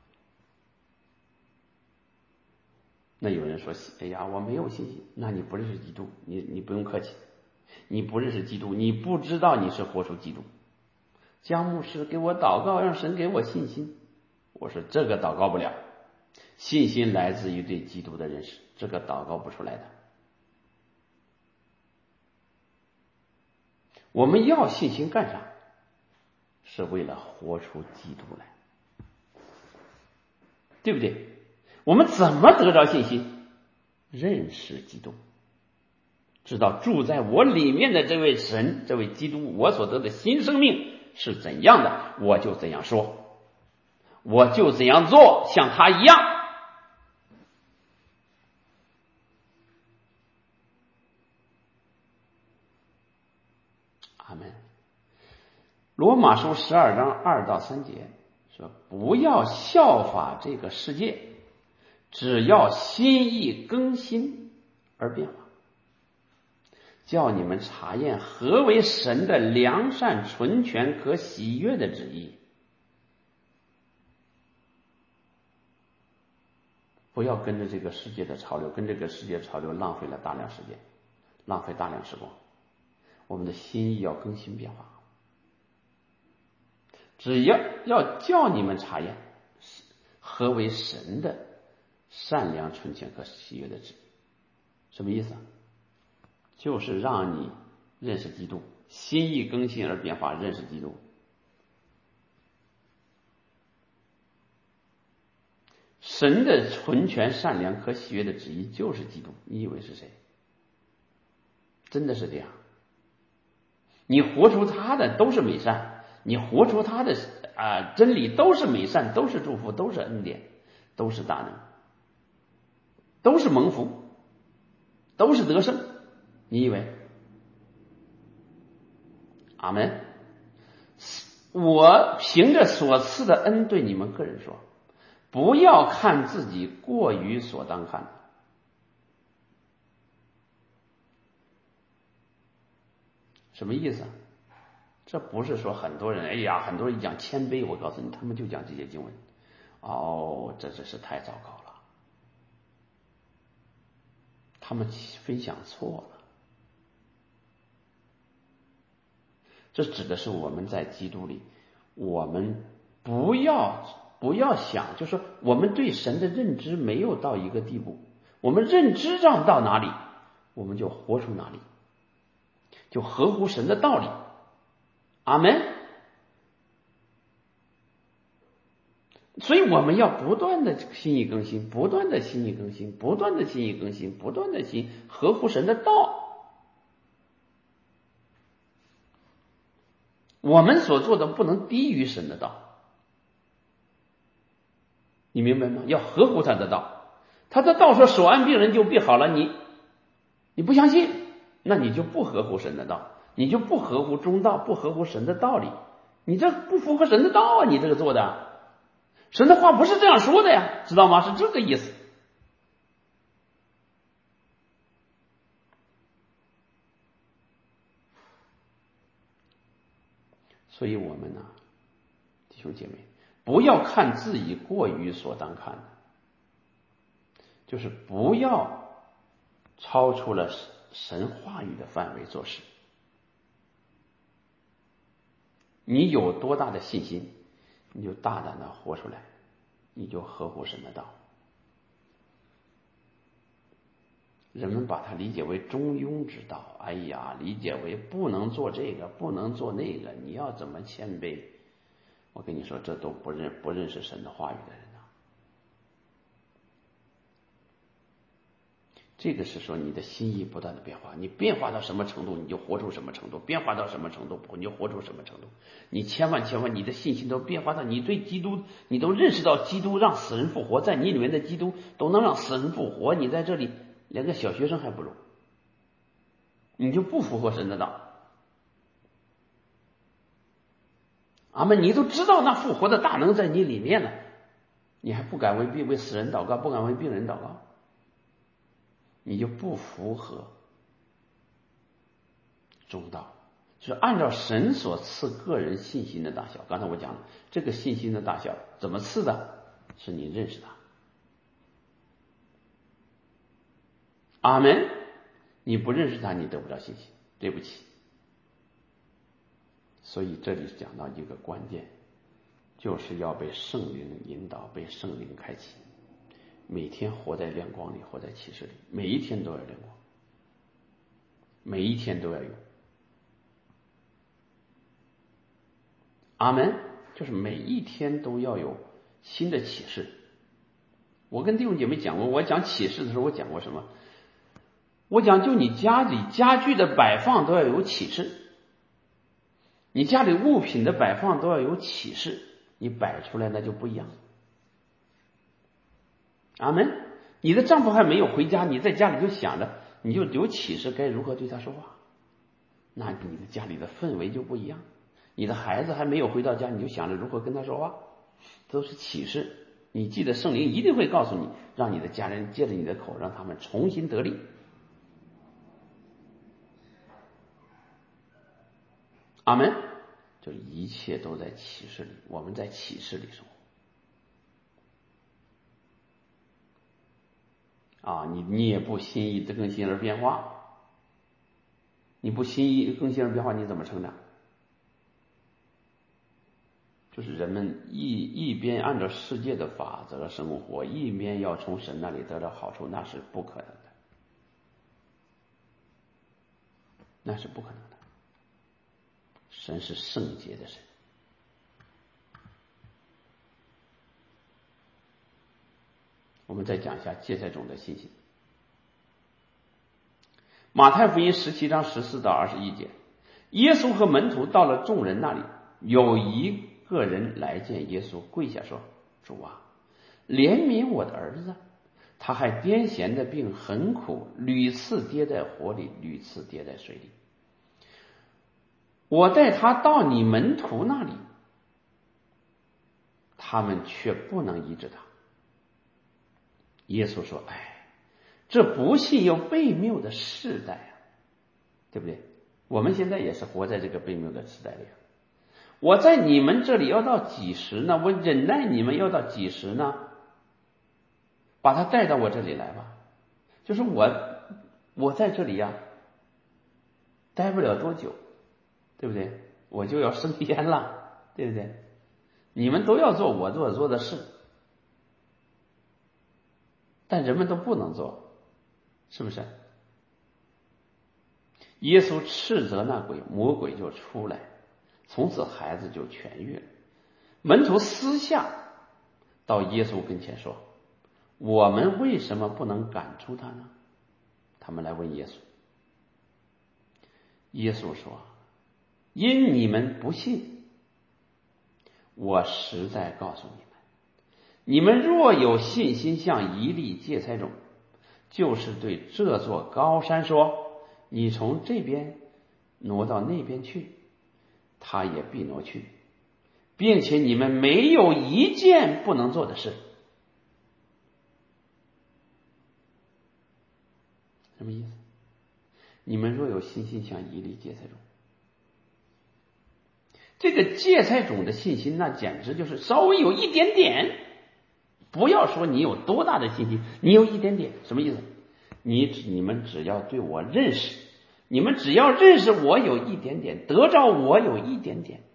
那有人说，哎呀，我没有信心，那你不认识基督，你你不用客气，你不认识基督，你不知道你是活出基督。江牧师给我祷告，让神给我信心。我说这个祷告不了，信心来自于对基督的认识，这个祷告不出来的。我们要信心干啥？是为了活出基督来，对不对？我们怎么得着信心？认识基督，知道住在我里面的这位神，这位基督，我所得的新生命是怎样的，我就怎样说，我就怎样做，像他一样。阿门。罗马书十二章二到三节说，不要效法这个世界，只要心意更新而变化，叫你们查验何为神的良善、纯全、可喜悦的旨意。不要跟着这个世界的潮流，跟这个世界潮流浪费了大量时间，浪费大量时光。我们的心意要更新变化，只要要叫你们查验何为神的善良、纯全和喜悦的旨意。什么意思？就是让你认识基督，心意更新而变化，认识基督。神的纯全、善良、可喜悦的旨意就是基督，你以为是谁？真的是这样。你活出他的都是美善，你活出他的啊、呃、真理都是美善，都是祝福，都是恩典，都是大能，都是蒙福，都是得胜。你以为？阿门。我凭着所赐的恩对你们个人说，不要看自己过于所当看的。什么意思？这不是说很多人，哎呀，很多人一讲谦卑，我告诉你，他们就讲这些经文。哦，这真是太糟糕了，他们分享错了。这指的是我们在基督里，我们不要不要想，就是说我们对神的认知没有到一个地步，我们认知上到哪里，我们就活出哪里，就合乎神的道理。阿门。所以我们要不断的心意更新，不断的心意更新，不断的心意更新，不断的心合乎神的道。我们所做的不能低于神的道，你明白吗？要合乎他的道。他的道说手按病人就必好了，你你不相信，那你就不合乎神的道，你就不合乎中道，不合乎神的道理，你这不符合神的道啊！你这个做的，神的话不是这样说的呀，知道吗？是这个意思。 所以我们呢，弟兄姐妹，不要看自己过于所当看的，就是不要超出了神话语的范围做事。你有多大的信心，你就大胆的活出来，你就合乎神的道。人们把它理解为中庸之道，哎呀，理解为不能做这个，不能做那个，你要怎么谦卑？我跟你说，这都不认不认识神的话语的人啊。这个是说你的心意不断的变化，你变化到什么程度，你就活出什么程度；变化到什么程度，你就活出什么程度。你千万千万，你的信心都变化到你对基督，你都认识到基督让死人复活，在你里面的基督都能让死人复活，你在这里连个小学生还不如，你就不符合神的道。阿们，你都知道那复活的大能在你里面了，你还不敢为病为死人祷告，不敢为病人祷告，你就不符合中道。就是按照神所赐个人信心的大小，刚才我讲了，这个信心的大小怎么赐的？是你认识他。阿们，你不认识他，你得不到信心，对不起。所以这里讲到一个关键，就是要被圣灵引导，被圣灵开启，每天活在亮光里，活在启示里，每一天都要亮光，每一天都要有。阿们，就是每一天都要有新的启示。我跟弟兄姐妹讲过，我讲启示的时候，我讲过什么？我讲就你家里家具的摆放都要有启示，你家里物品的摆放都要有启示，你摆出来那就不一样。阿们，你的丈夫还没有回家，你在家里就想着，你就有启示该如何对他说话，那你的家里的氛围就不一样。你的孩子还没有回到家，你就想着如何跟他说话，都是启示。你记得圣灵一定会告诉你，让你的家人借着你的口，让他们重新得力。阿们，就一切都在启示里，我们在启示里生活。啊，你你也不心意更新而变化，你不心意更新而变化，你怎么成长？就是人们一一边按照世界的法则生活，一边要从神那里得到好处，那是不可能的，那是不可能的。神是圣洁的神。我们再讲一下芥菜种的信心。马太福音十七章十四到二十一节，耶稣和门徒到了众人那里，有一个人来见耶稣，跪下说：主啊，怜悯我的儿子，他还癫痫的病很苦，屡次跌在火里，屡次跌在水里。我带他到你门徒那里，他们却不能医治他。耶稣说：哎，这不信又悖谬的世代啊，对不对？我们现在也是活在这个悖谬的时代里。我在你们这里要到几时呢？我忍耐你们要到几时呢？把他带到我这里来吧。就是我我在这里呀、啊，待不了多久，对不对？我就要升天了，对不对？你们都要做我做做的事，但人们都不能做，是不是？耶稣斥责那鬼，魔鬼就出来，从此孩子就痊愈了。门徒私下到耶稣跟前说：我们为什么不能赶出他呢？他们来问耶稣。耶稣说：因你们不信，我实在告诉你们，你们若有信心像一粒芥菜种，就是对这座高山说，你从这边挪到那边去，他也必挪去，并且你们没有一件不能做的事。什么意思？你们若有信心像一粒芥菜种， 这个芥菜种的信心，那简直就是稍微有一点点，不要说你有多大的信心，你有一点点，什么意思？你你们只要对我认识，你们只要认识我有一点点，得着我有一点点。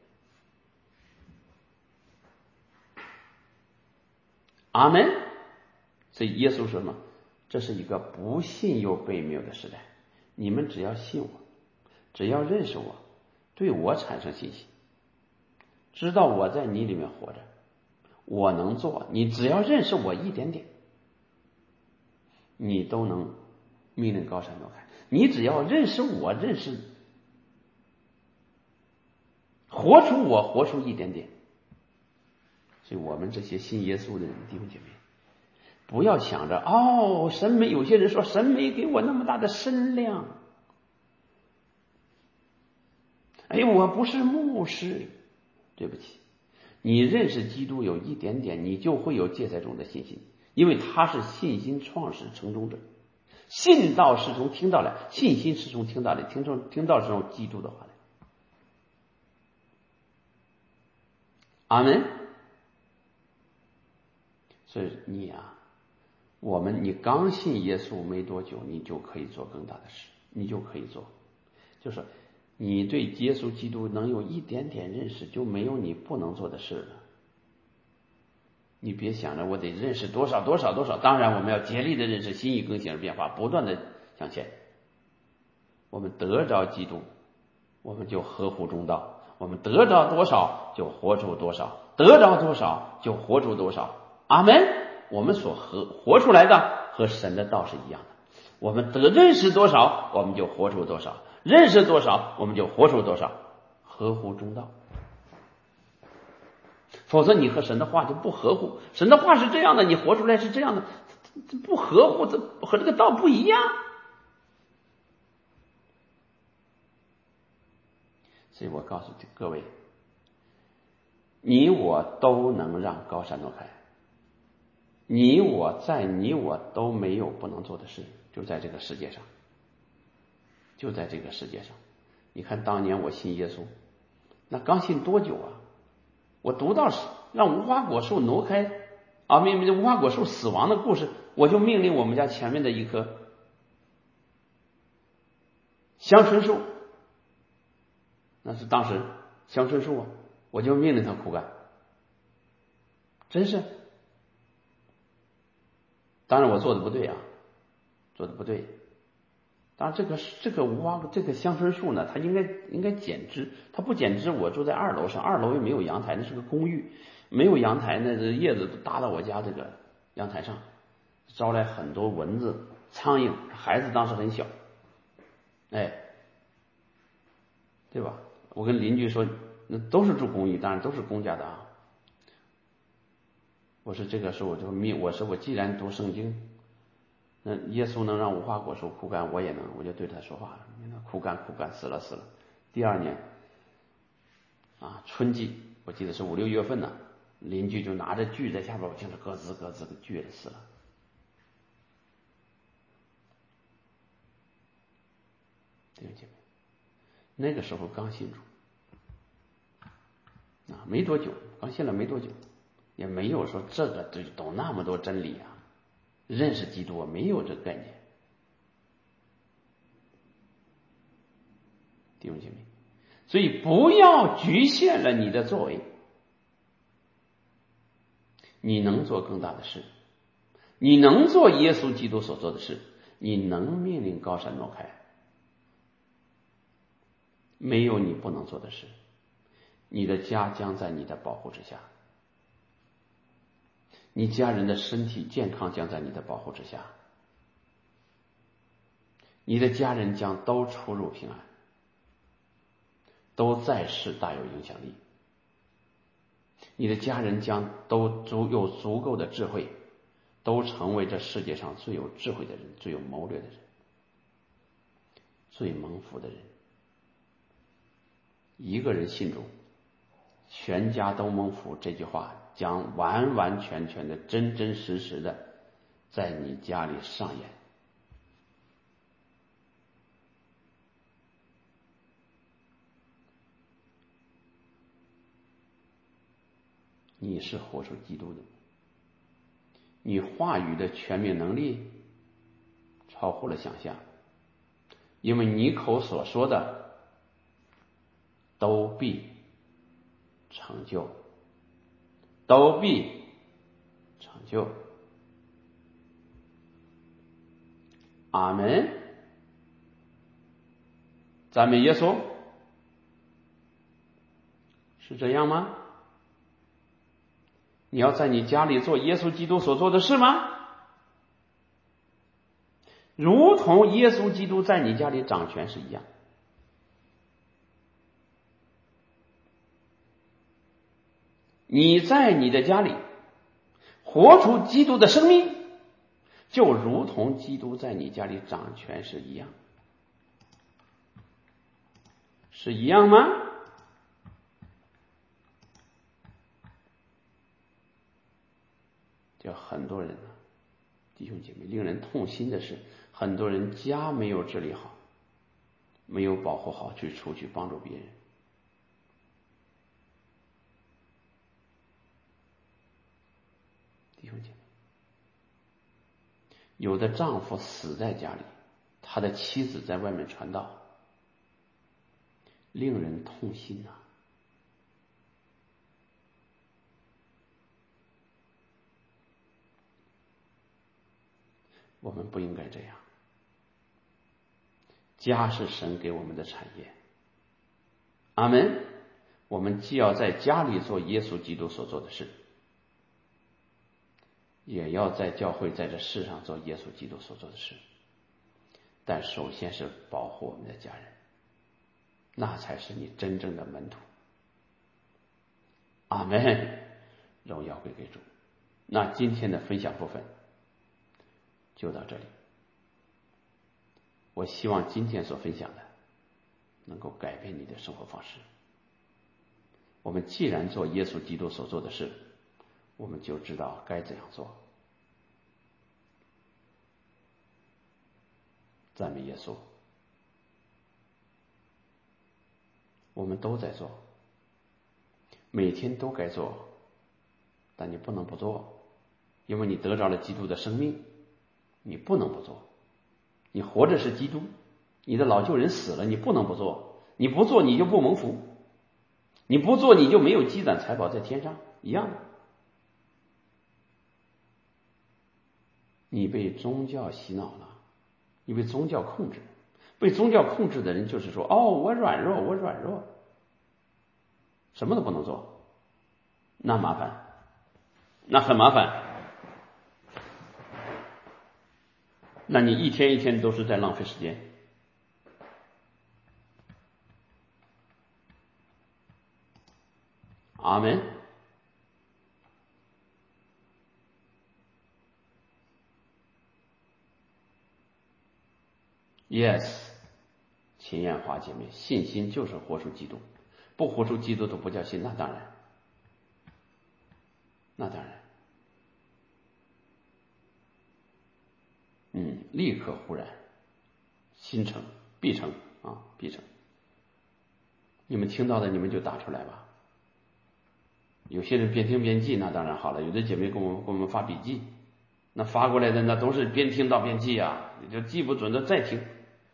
阿门。所以耶稣说什么？这是一个不信又被谬的时代。你们只要信我，只要认识我，对我产生信心，知道我在你里面活着，我能做，你只要认识我一点点，你都能命令高山挪开。你只要认识我，认识活出我，活出一点点。所以我们这些信耶稣的人，弟兄姐妹，不要想着哦，神没，有些人说神没给我那么大的身量，哎，我不是牧师，对不起，你认识基督有一点点，你就会有芥菜种的信心，因为他是信心创始成终者。信道是从听到来，信心是从听到来，听从听到是从基督的话来。阿门。所以你啊，我们你刚信耶稣没多久，你就可以做更大的事，你就可以做，就是你对耶稣基督能有一点点认识，就没有你不能做的事了。你别想着我得认识多少多少多少，当然我们要竭力的认识，心意更新而变化，不断的向前。我们得着基督，我们就合乎中道，我们得着多少就活出多少，得着多少就活出多少。阿门。我们所活活出来的和神的道是一样的，我们得认识多少我们就活出多少，认识多少我们就活出多少，合乎中道。否则你和神的话就不合乎，神的话是这样的，你活出来是这样的，不合乎，这和这个道不一样。所以我告诉各位，你我都能让高山挪开，你我在你我都没有不能做的事，就在这个世界上，就在这个世界上。你看当年我信耶稣，那刚信多久啊？我读到让无花果树挪开啊，命令无花果树死亡的故事，我就命令我们家前面的一棵香椿树，那是当时香椿树啊，我就命令它枯干，真是。当然我做的不对啊，做的不对。当然这个这个无花这个香椿树呢，它应该应该剪枝，它不剪枝，我住在二楼上，二楼又没有阳台，那是个公寓，没有阳台，那叶子都搭到我家这个阳台上，招来很多蚊子、苍蝇，孩子当时很小，哎，对吧？我跟邻居说，那都是住公寓，当然都是公家的啊。我说这个时候我就命，我说我既然读圣经，那耶稣能让无花果树枯干，我也能，我就对他说话了，枯干枯干，死了死了。第二年啊，春季我记得是五六月份呢，邻居就拿着锯在下边，我听着咯吱咯吱的锯了死了。弟兄姐妹，那个时候刚信主啊，没多久，刚信了没多久，也没有说这个就懂那么多真理啊，认识基督没有这个概念。弟兄姐妹，所以不要局限了你的作为，你能做更大的事，你能做耶稣基督所做的事，你能命令高山挪开，没有你不能做的事。你的家将在你的保护之下，你家人的身体健康将在你的保护之下，你的家人将都出入平安，都在世大有影响力，你的家人将都足有足够的智慧，都成为这世界上最有智慧的人，最有谋略的人，最蒙福的人。一个人信主，全家都蒙福，这句话将完完全全的真真实实的在你家里上演。 你是活出基督的，你话语的权柄能力超乎了想象，因为你口所说的都必成就，都必成就。阿门。赞美耶稣，是这样吗？你要在你家里做耶稣基督所做的事吗？如同耶稣基督在你家里掌权是一样。你在你的家里活出基督的生命，就如同基督在你家里掌权是一样。是一样吗？就很多人呢，弟兄姐妹，令人痛心的是，很多人家没有治理好，没有保护好，去出去帮助别人。弟兄姐妹，有的丈夫死在家里，他的妻子在外面传道，令人痛心啊！我们不应该这样。家是神给我们的产业，阿们。我们既要在家里做耶稣基督所做的事，也要在教会在这世上做耶稣基督所做的事。但首先是保护我们的家人，那才是你真正的门徒。阿们。荣耀归给主。那今天的分享部分就到这里。我希望今天所分享的能够改变你的生活方式。我们既然做耶稣基督所做的事，我们就知道该怎样做。赞美耶稣。我们都在做，每天都该做，但你不能不做，因为你得着了基督的生命，你不能不做。你活着是基督，你的老旧人死了，你不能不做，你不做你就不蒙福，你不做你就没有积攒财宝在天上，一样的。你被宗教洗脑了，你被宗教控制，被宗教控制的人就是说，哦，我软弱，我软弱，什么都不能做，那麻烦，那很麻烦，那你一天一天都是在浪费时间。阿们。Yes， 秦艳华姐妹，信心就是活出基督，不活出基督都不叫信，那当然，那当然，嗯，立刻忽然，心诚必成啊，必成。你们听到的你们就打出来吧。有些人边听边记，那当然好了。有的姐妹给我们给我们发笔记，那发过来的那都是边听到边记啊，你就记不准的再听。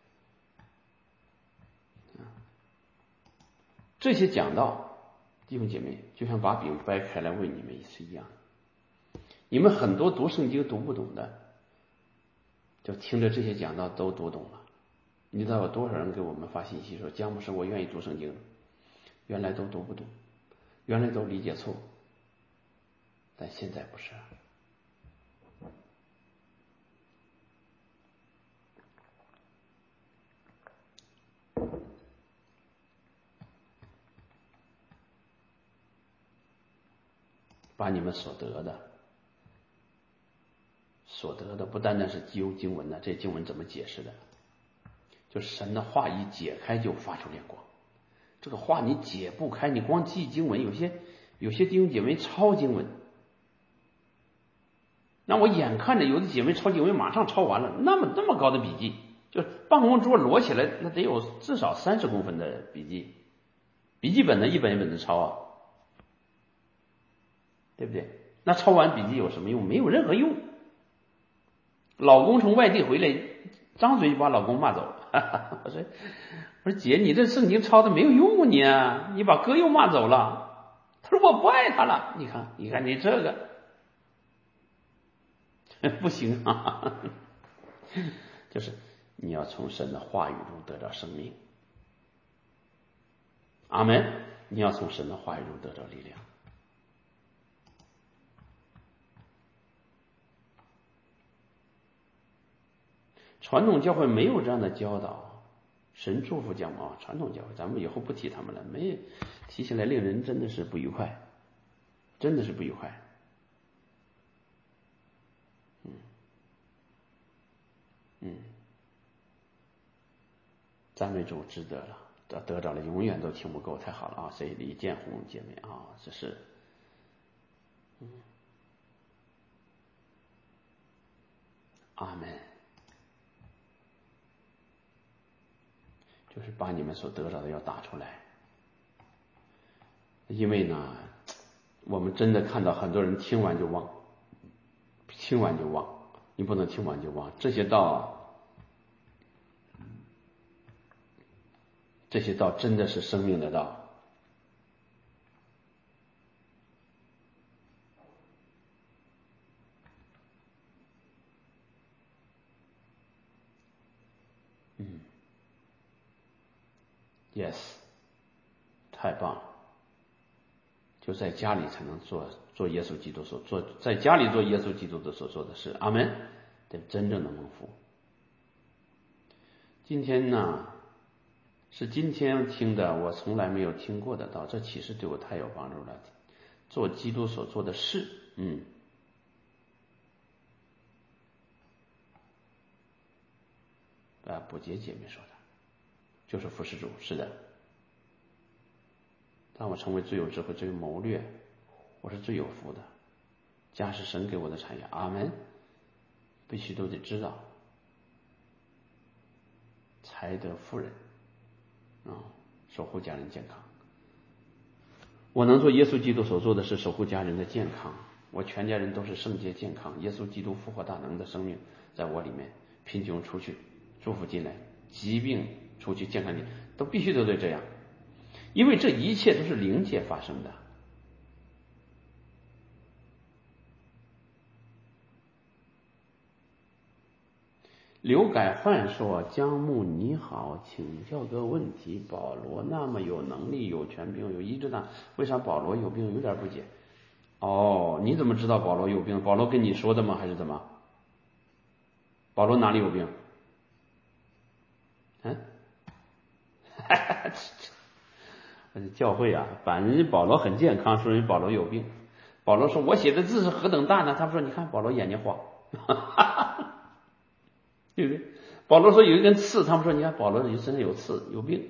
这些讲道，弟兄姐妹就像把饼掰开来喂你们是一样的。你们很多读圣经读不懂的，就听着这些讲道都读懂了。你知道有多少人给我们发信息说，姜牧师我愿意读圣经，原来都读不懂，原来都理解错，但现在不是。把你们所得的所得的不单单是基督经文的，这经文怎么解释的，就神的话一解开就发出亮光。这个话你解不开，你光记经文，有些有些弟兄姐妹抄经文，那我眼看着有的姐妹抄经文马上抄完了，那么那么高的笔记，就办公桌摞起来那得有至少三十公分的笔记，笔记本的一本一本的抄啊。 对不对？那抄完笔记有什么用？没有任何用。老公从外地回来，张嘴就把老公骂走了。我说我说姐，你这圣经抄的没有用啊，你啊，你把哥又骂走了。他说我不爱他了。你看你看你这个不行啊。就是你要从神的话语中得到生命。阿们。你要从神的话语中得到力量。传统教会没有这样的教导。神祝福讲啊，传统教会咱们以后不提他们了，没提起来令人真的是不愉快，真的是不愉快。嗯嗯，赞美主，值得了，得得到了，永远都听不够，太好了啊！所以李建红姐妹啊，这是，嗯，阿门。就是把你们所得到的要打出来，因为呢，我们真的看到很多人听完就忘，听完就忘，你不能听完就忘。这些道，这些道真的是生命的道。嗯 ，yes， 太棒了。就在家里才能做做耶稣基督所做，在家里做耶稣基督的所做的事。阿们。对，真正的蒙福。今天呢，是今天听的，我从来没有听过的道，这其实对我太有帮助了。做基督所做的事，嗯。啊，补洁姐妹说的，就是服侍主，是的。当我成为最有智慧、最有谋略，我是最有福的。家是神给我的产业，阿们。必须都得知道，才得富人啊、嗯，守护家人健康。我能做耶稣基督所做的是守护家人的健康，我全家人都是圣洁健康，耶稣基督复活大能的生命在我里面，贫穷出去，祝福进来，疾病出去，健康进，都必须都得这样，因为这一切都是灵界发生的。刘改焕说：姜木你好，请教个问题，保罗那么有能力、有权柄、有医治大，为啥保罗有病？有点不解。哦，你怎么知道保罗有病？保罗跟你说的吗？还是怎么？保罗哪里有病？嗯，教会啊，反正保罗很健康，说人保罗有病。保罗说我写的字是何等大呢？他们说你看保罗眼睛晃，对不对？保罗说有一根刺，他们说你看保罗身上有刺，有病。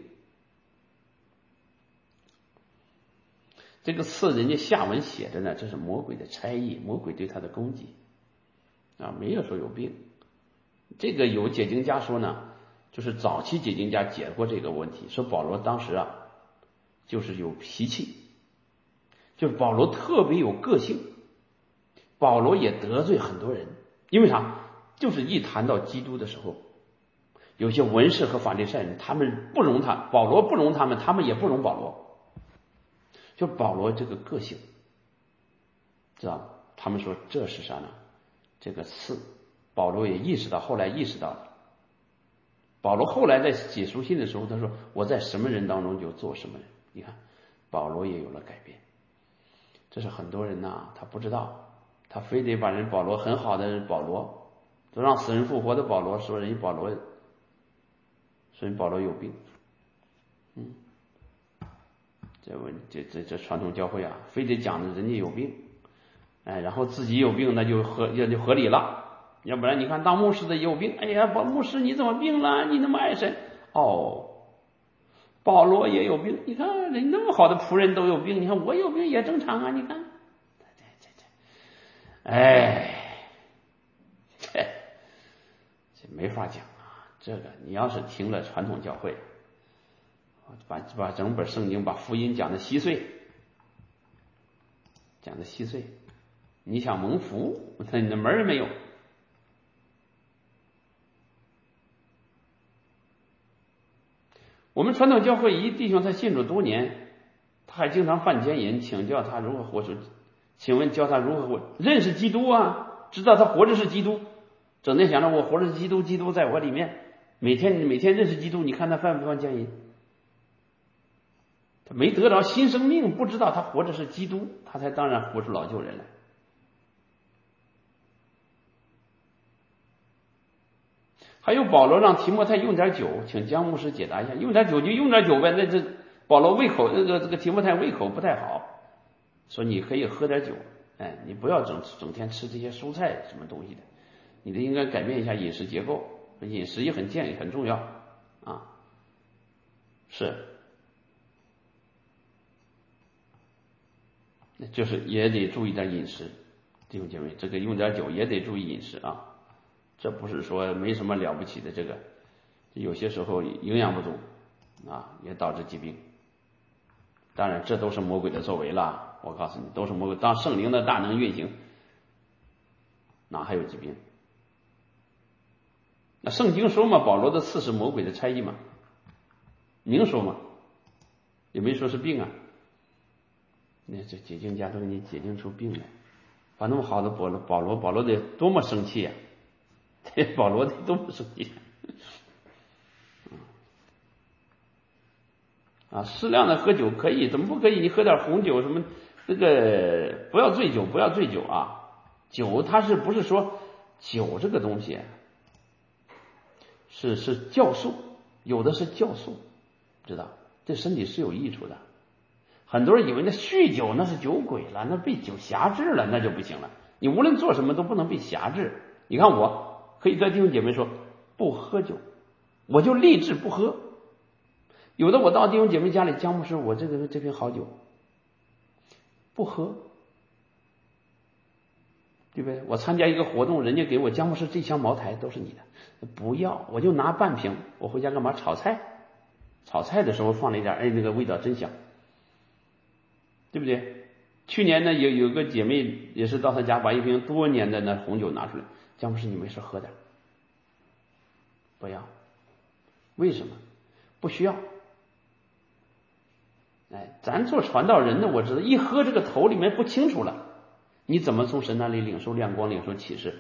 这个刺人家下文写着呢，这是魔鬼的差役，魔鬼对他的攻击啊，没有说有病。这个有解经家说呢，就是早期解经家解过这个问题，说保罗当时啊就是有脾气，就是保罗特别有个性，保罗也得罪很多人，因为啥？就是一谈到基督的时候，有些文士和法利赛人他们不容他，保罗不容他们，他们也不容保罗。就保罗这个个性，知道吗？他们说这是啥呢？这个刺，保罗也意识到，后来意识到了。保罗后来在写书信的时候，他说我在什么人当中就做什么人。你看，保罗也有了改变。这是很多人呐、啊，他不知道，他非得把人保罗很好的保罗，都让死人复活的保罗说人家保罗，说人保罗有病，嗯。这这这这传统教会啊，非得讲的人家有病，哎，然后自己有病那就合也就合理了，要不然你看当牧师的也有病，哎呀，保牧师你怎么病了？你那么爱神？哦，保罗也有病，你看人那么好的仆人都有病，你看我有病也正常啊，你看，这这这，哎，这这没法讲啊，这个你要是听了传统教会。把把整本圣经把福音讲的稀碎， 讲的稀碎。你想蒙福，那你的门儿没有。我们传统教会一弟兄他信主多年，他还经常犯奸淫，请教他如何活出，请问教他如何活，认识基督啊，知道他活着是基督，整天想着我活着是基督，基督在我里面，每天每天认识基督，你看他犯不犯奸淫？他没得着新生命，不知道他活着是基督，他才当然活出老旧人来。还有保罗让提摩太用点酒，请江牧师解答一下，用点酒就用点酒呗。那这保罗胃口，这个这个提摩太胃口不太好，说你可以喝点酒，哎，你不要整整天吃这些蔬菜什么东西的，你得应该改变一下饮食结构，饮食也很健很重要啊。是，就是也得注意点饮食，弟兄姐妹，这个用点酒也得注意饮食啊。这不是说没什么了不起的，这个有些时候营养不足啊，也导致疾病。当然这都是魔鬼的作为了，我告诉你，都是魔鬼。当圣灵的大能运行，哪还有疾病？那圣经说嘛，保罗的刺是魔鬼的差役嘛，明说嘛，也没说是病啊。那这解经家都给你解经出病来，把那么好的保罗，保罗，保罗得多么生气啊！对，保罗得多么生气啊！适量的喝酒可以，怎么不可以？你喝点红酒什么？那个不要醉酒，不要醉酒啊！酒它是不是说酒这个东西是是酵素，有的是酵素，知道对身体是有益处的。很多人以为那酗酒那是酒鬼了，那被酒辖制了，那就不行了。你无论做什么都不能被辖制。你看我可以对弟兄姐妹说不喝酒，我就立志不喝。有的我到弟兄姐妹家里，江牧师，我这个这瓶好酒不喝，对不对？我参加一个活动，人家给我江牧师这箱茅台都是你的，不要，我就拿半瓶，我回家干嘛？炒菜，炒菜的时候放了一点，哎，那个味道真香，对不对？去年呢，有有个姐妹也是到她家把一瓶多年的那红酒拿出来，江牧师你没事喝点，不要，为什么？不需要。哎，咱做传道人的，我知道一喝这个头里面不清楚了，你怎么从神那里领受亮光，领受启示？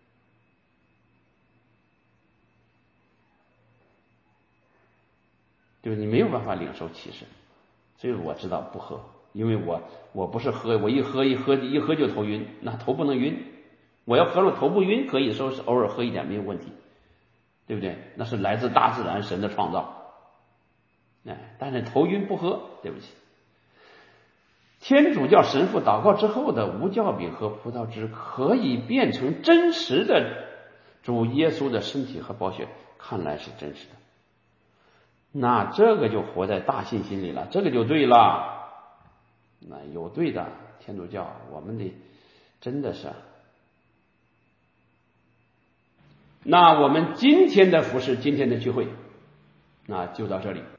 对吧？你没有办法领受启示，所以我知道不喝，因为我我不是喝，我一喝一喝一喝就头晕，那头不能晕。我要喝了头不晕，可以说是偶尔喝一点没有问题，对不对？那是来自大自然神的创造。哎，但是头晕不喝，对不起。天主教神父祷告之后的无酵饼和葡萄汁可以变成真实的主耶稣的身体和宝血，看来是真实的。那这个就活在大信心里了，这个就对了。那有对的天主教，我们得真的是。那我们今天的服事，今天的聚会，那就到这里。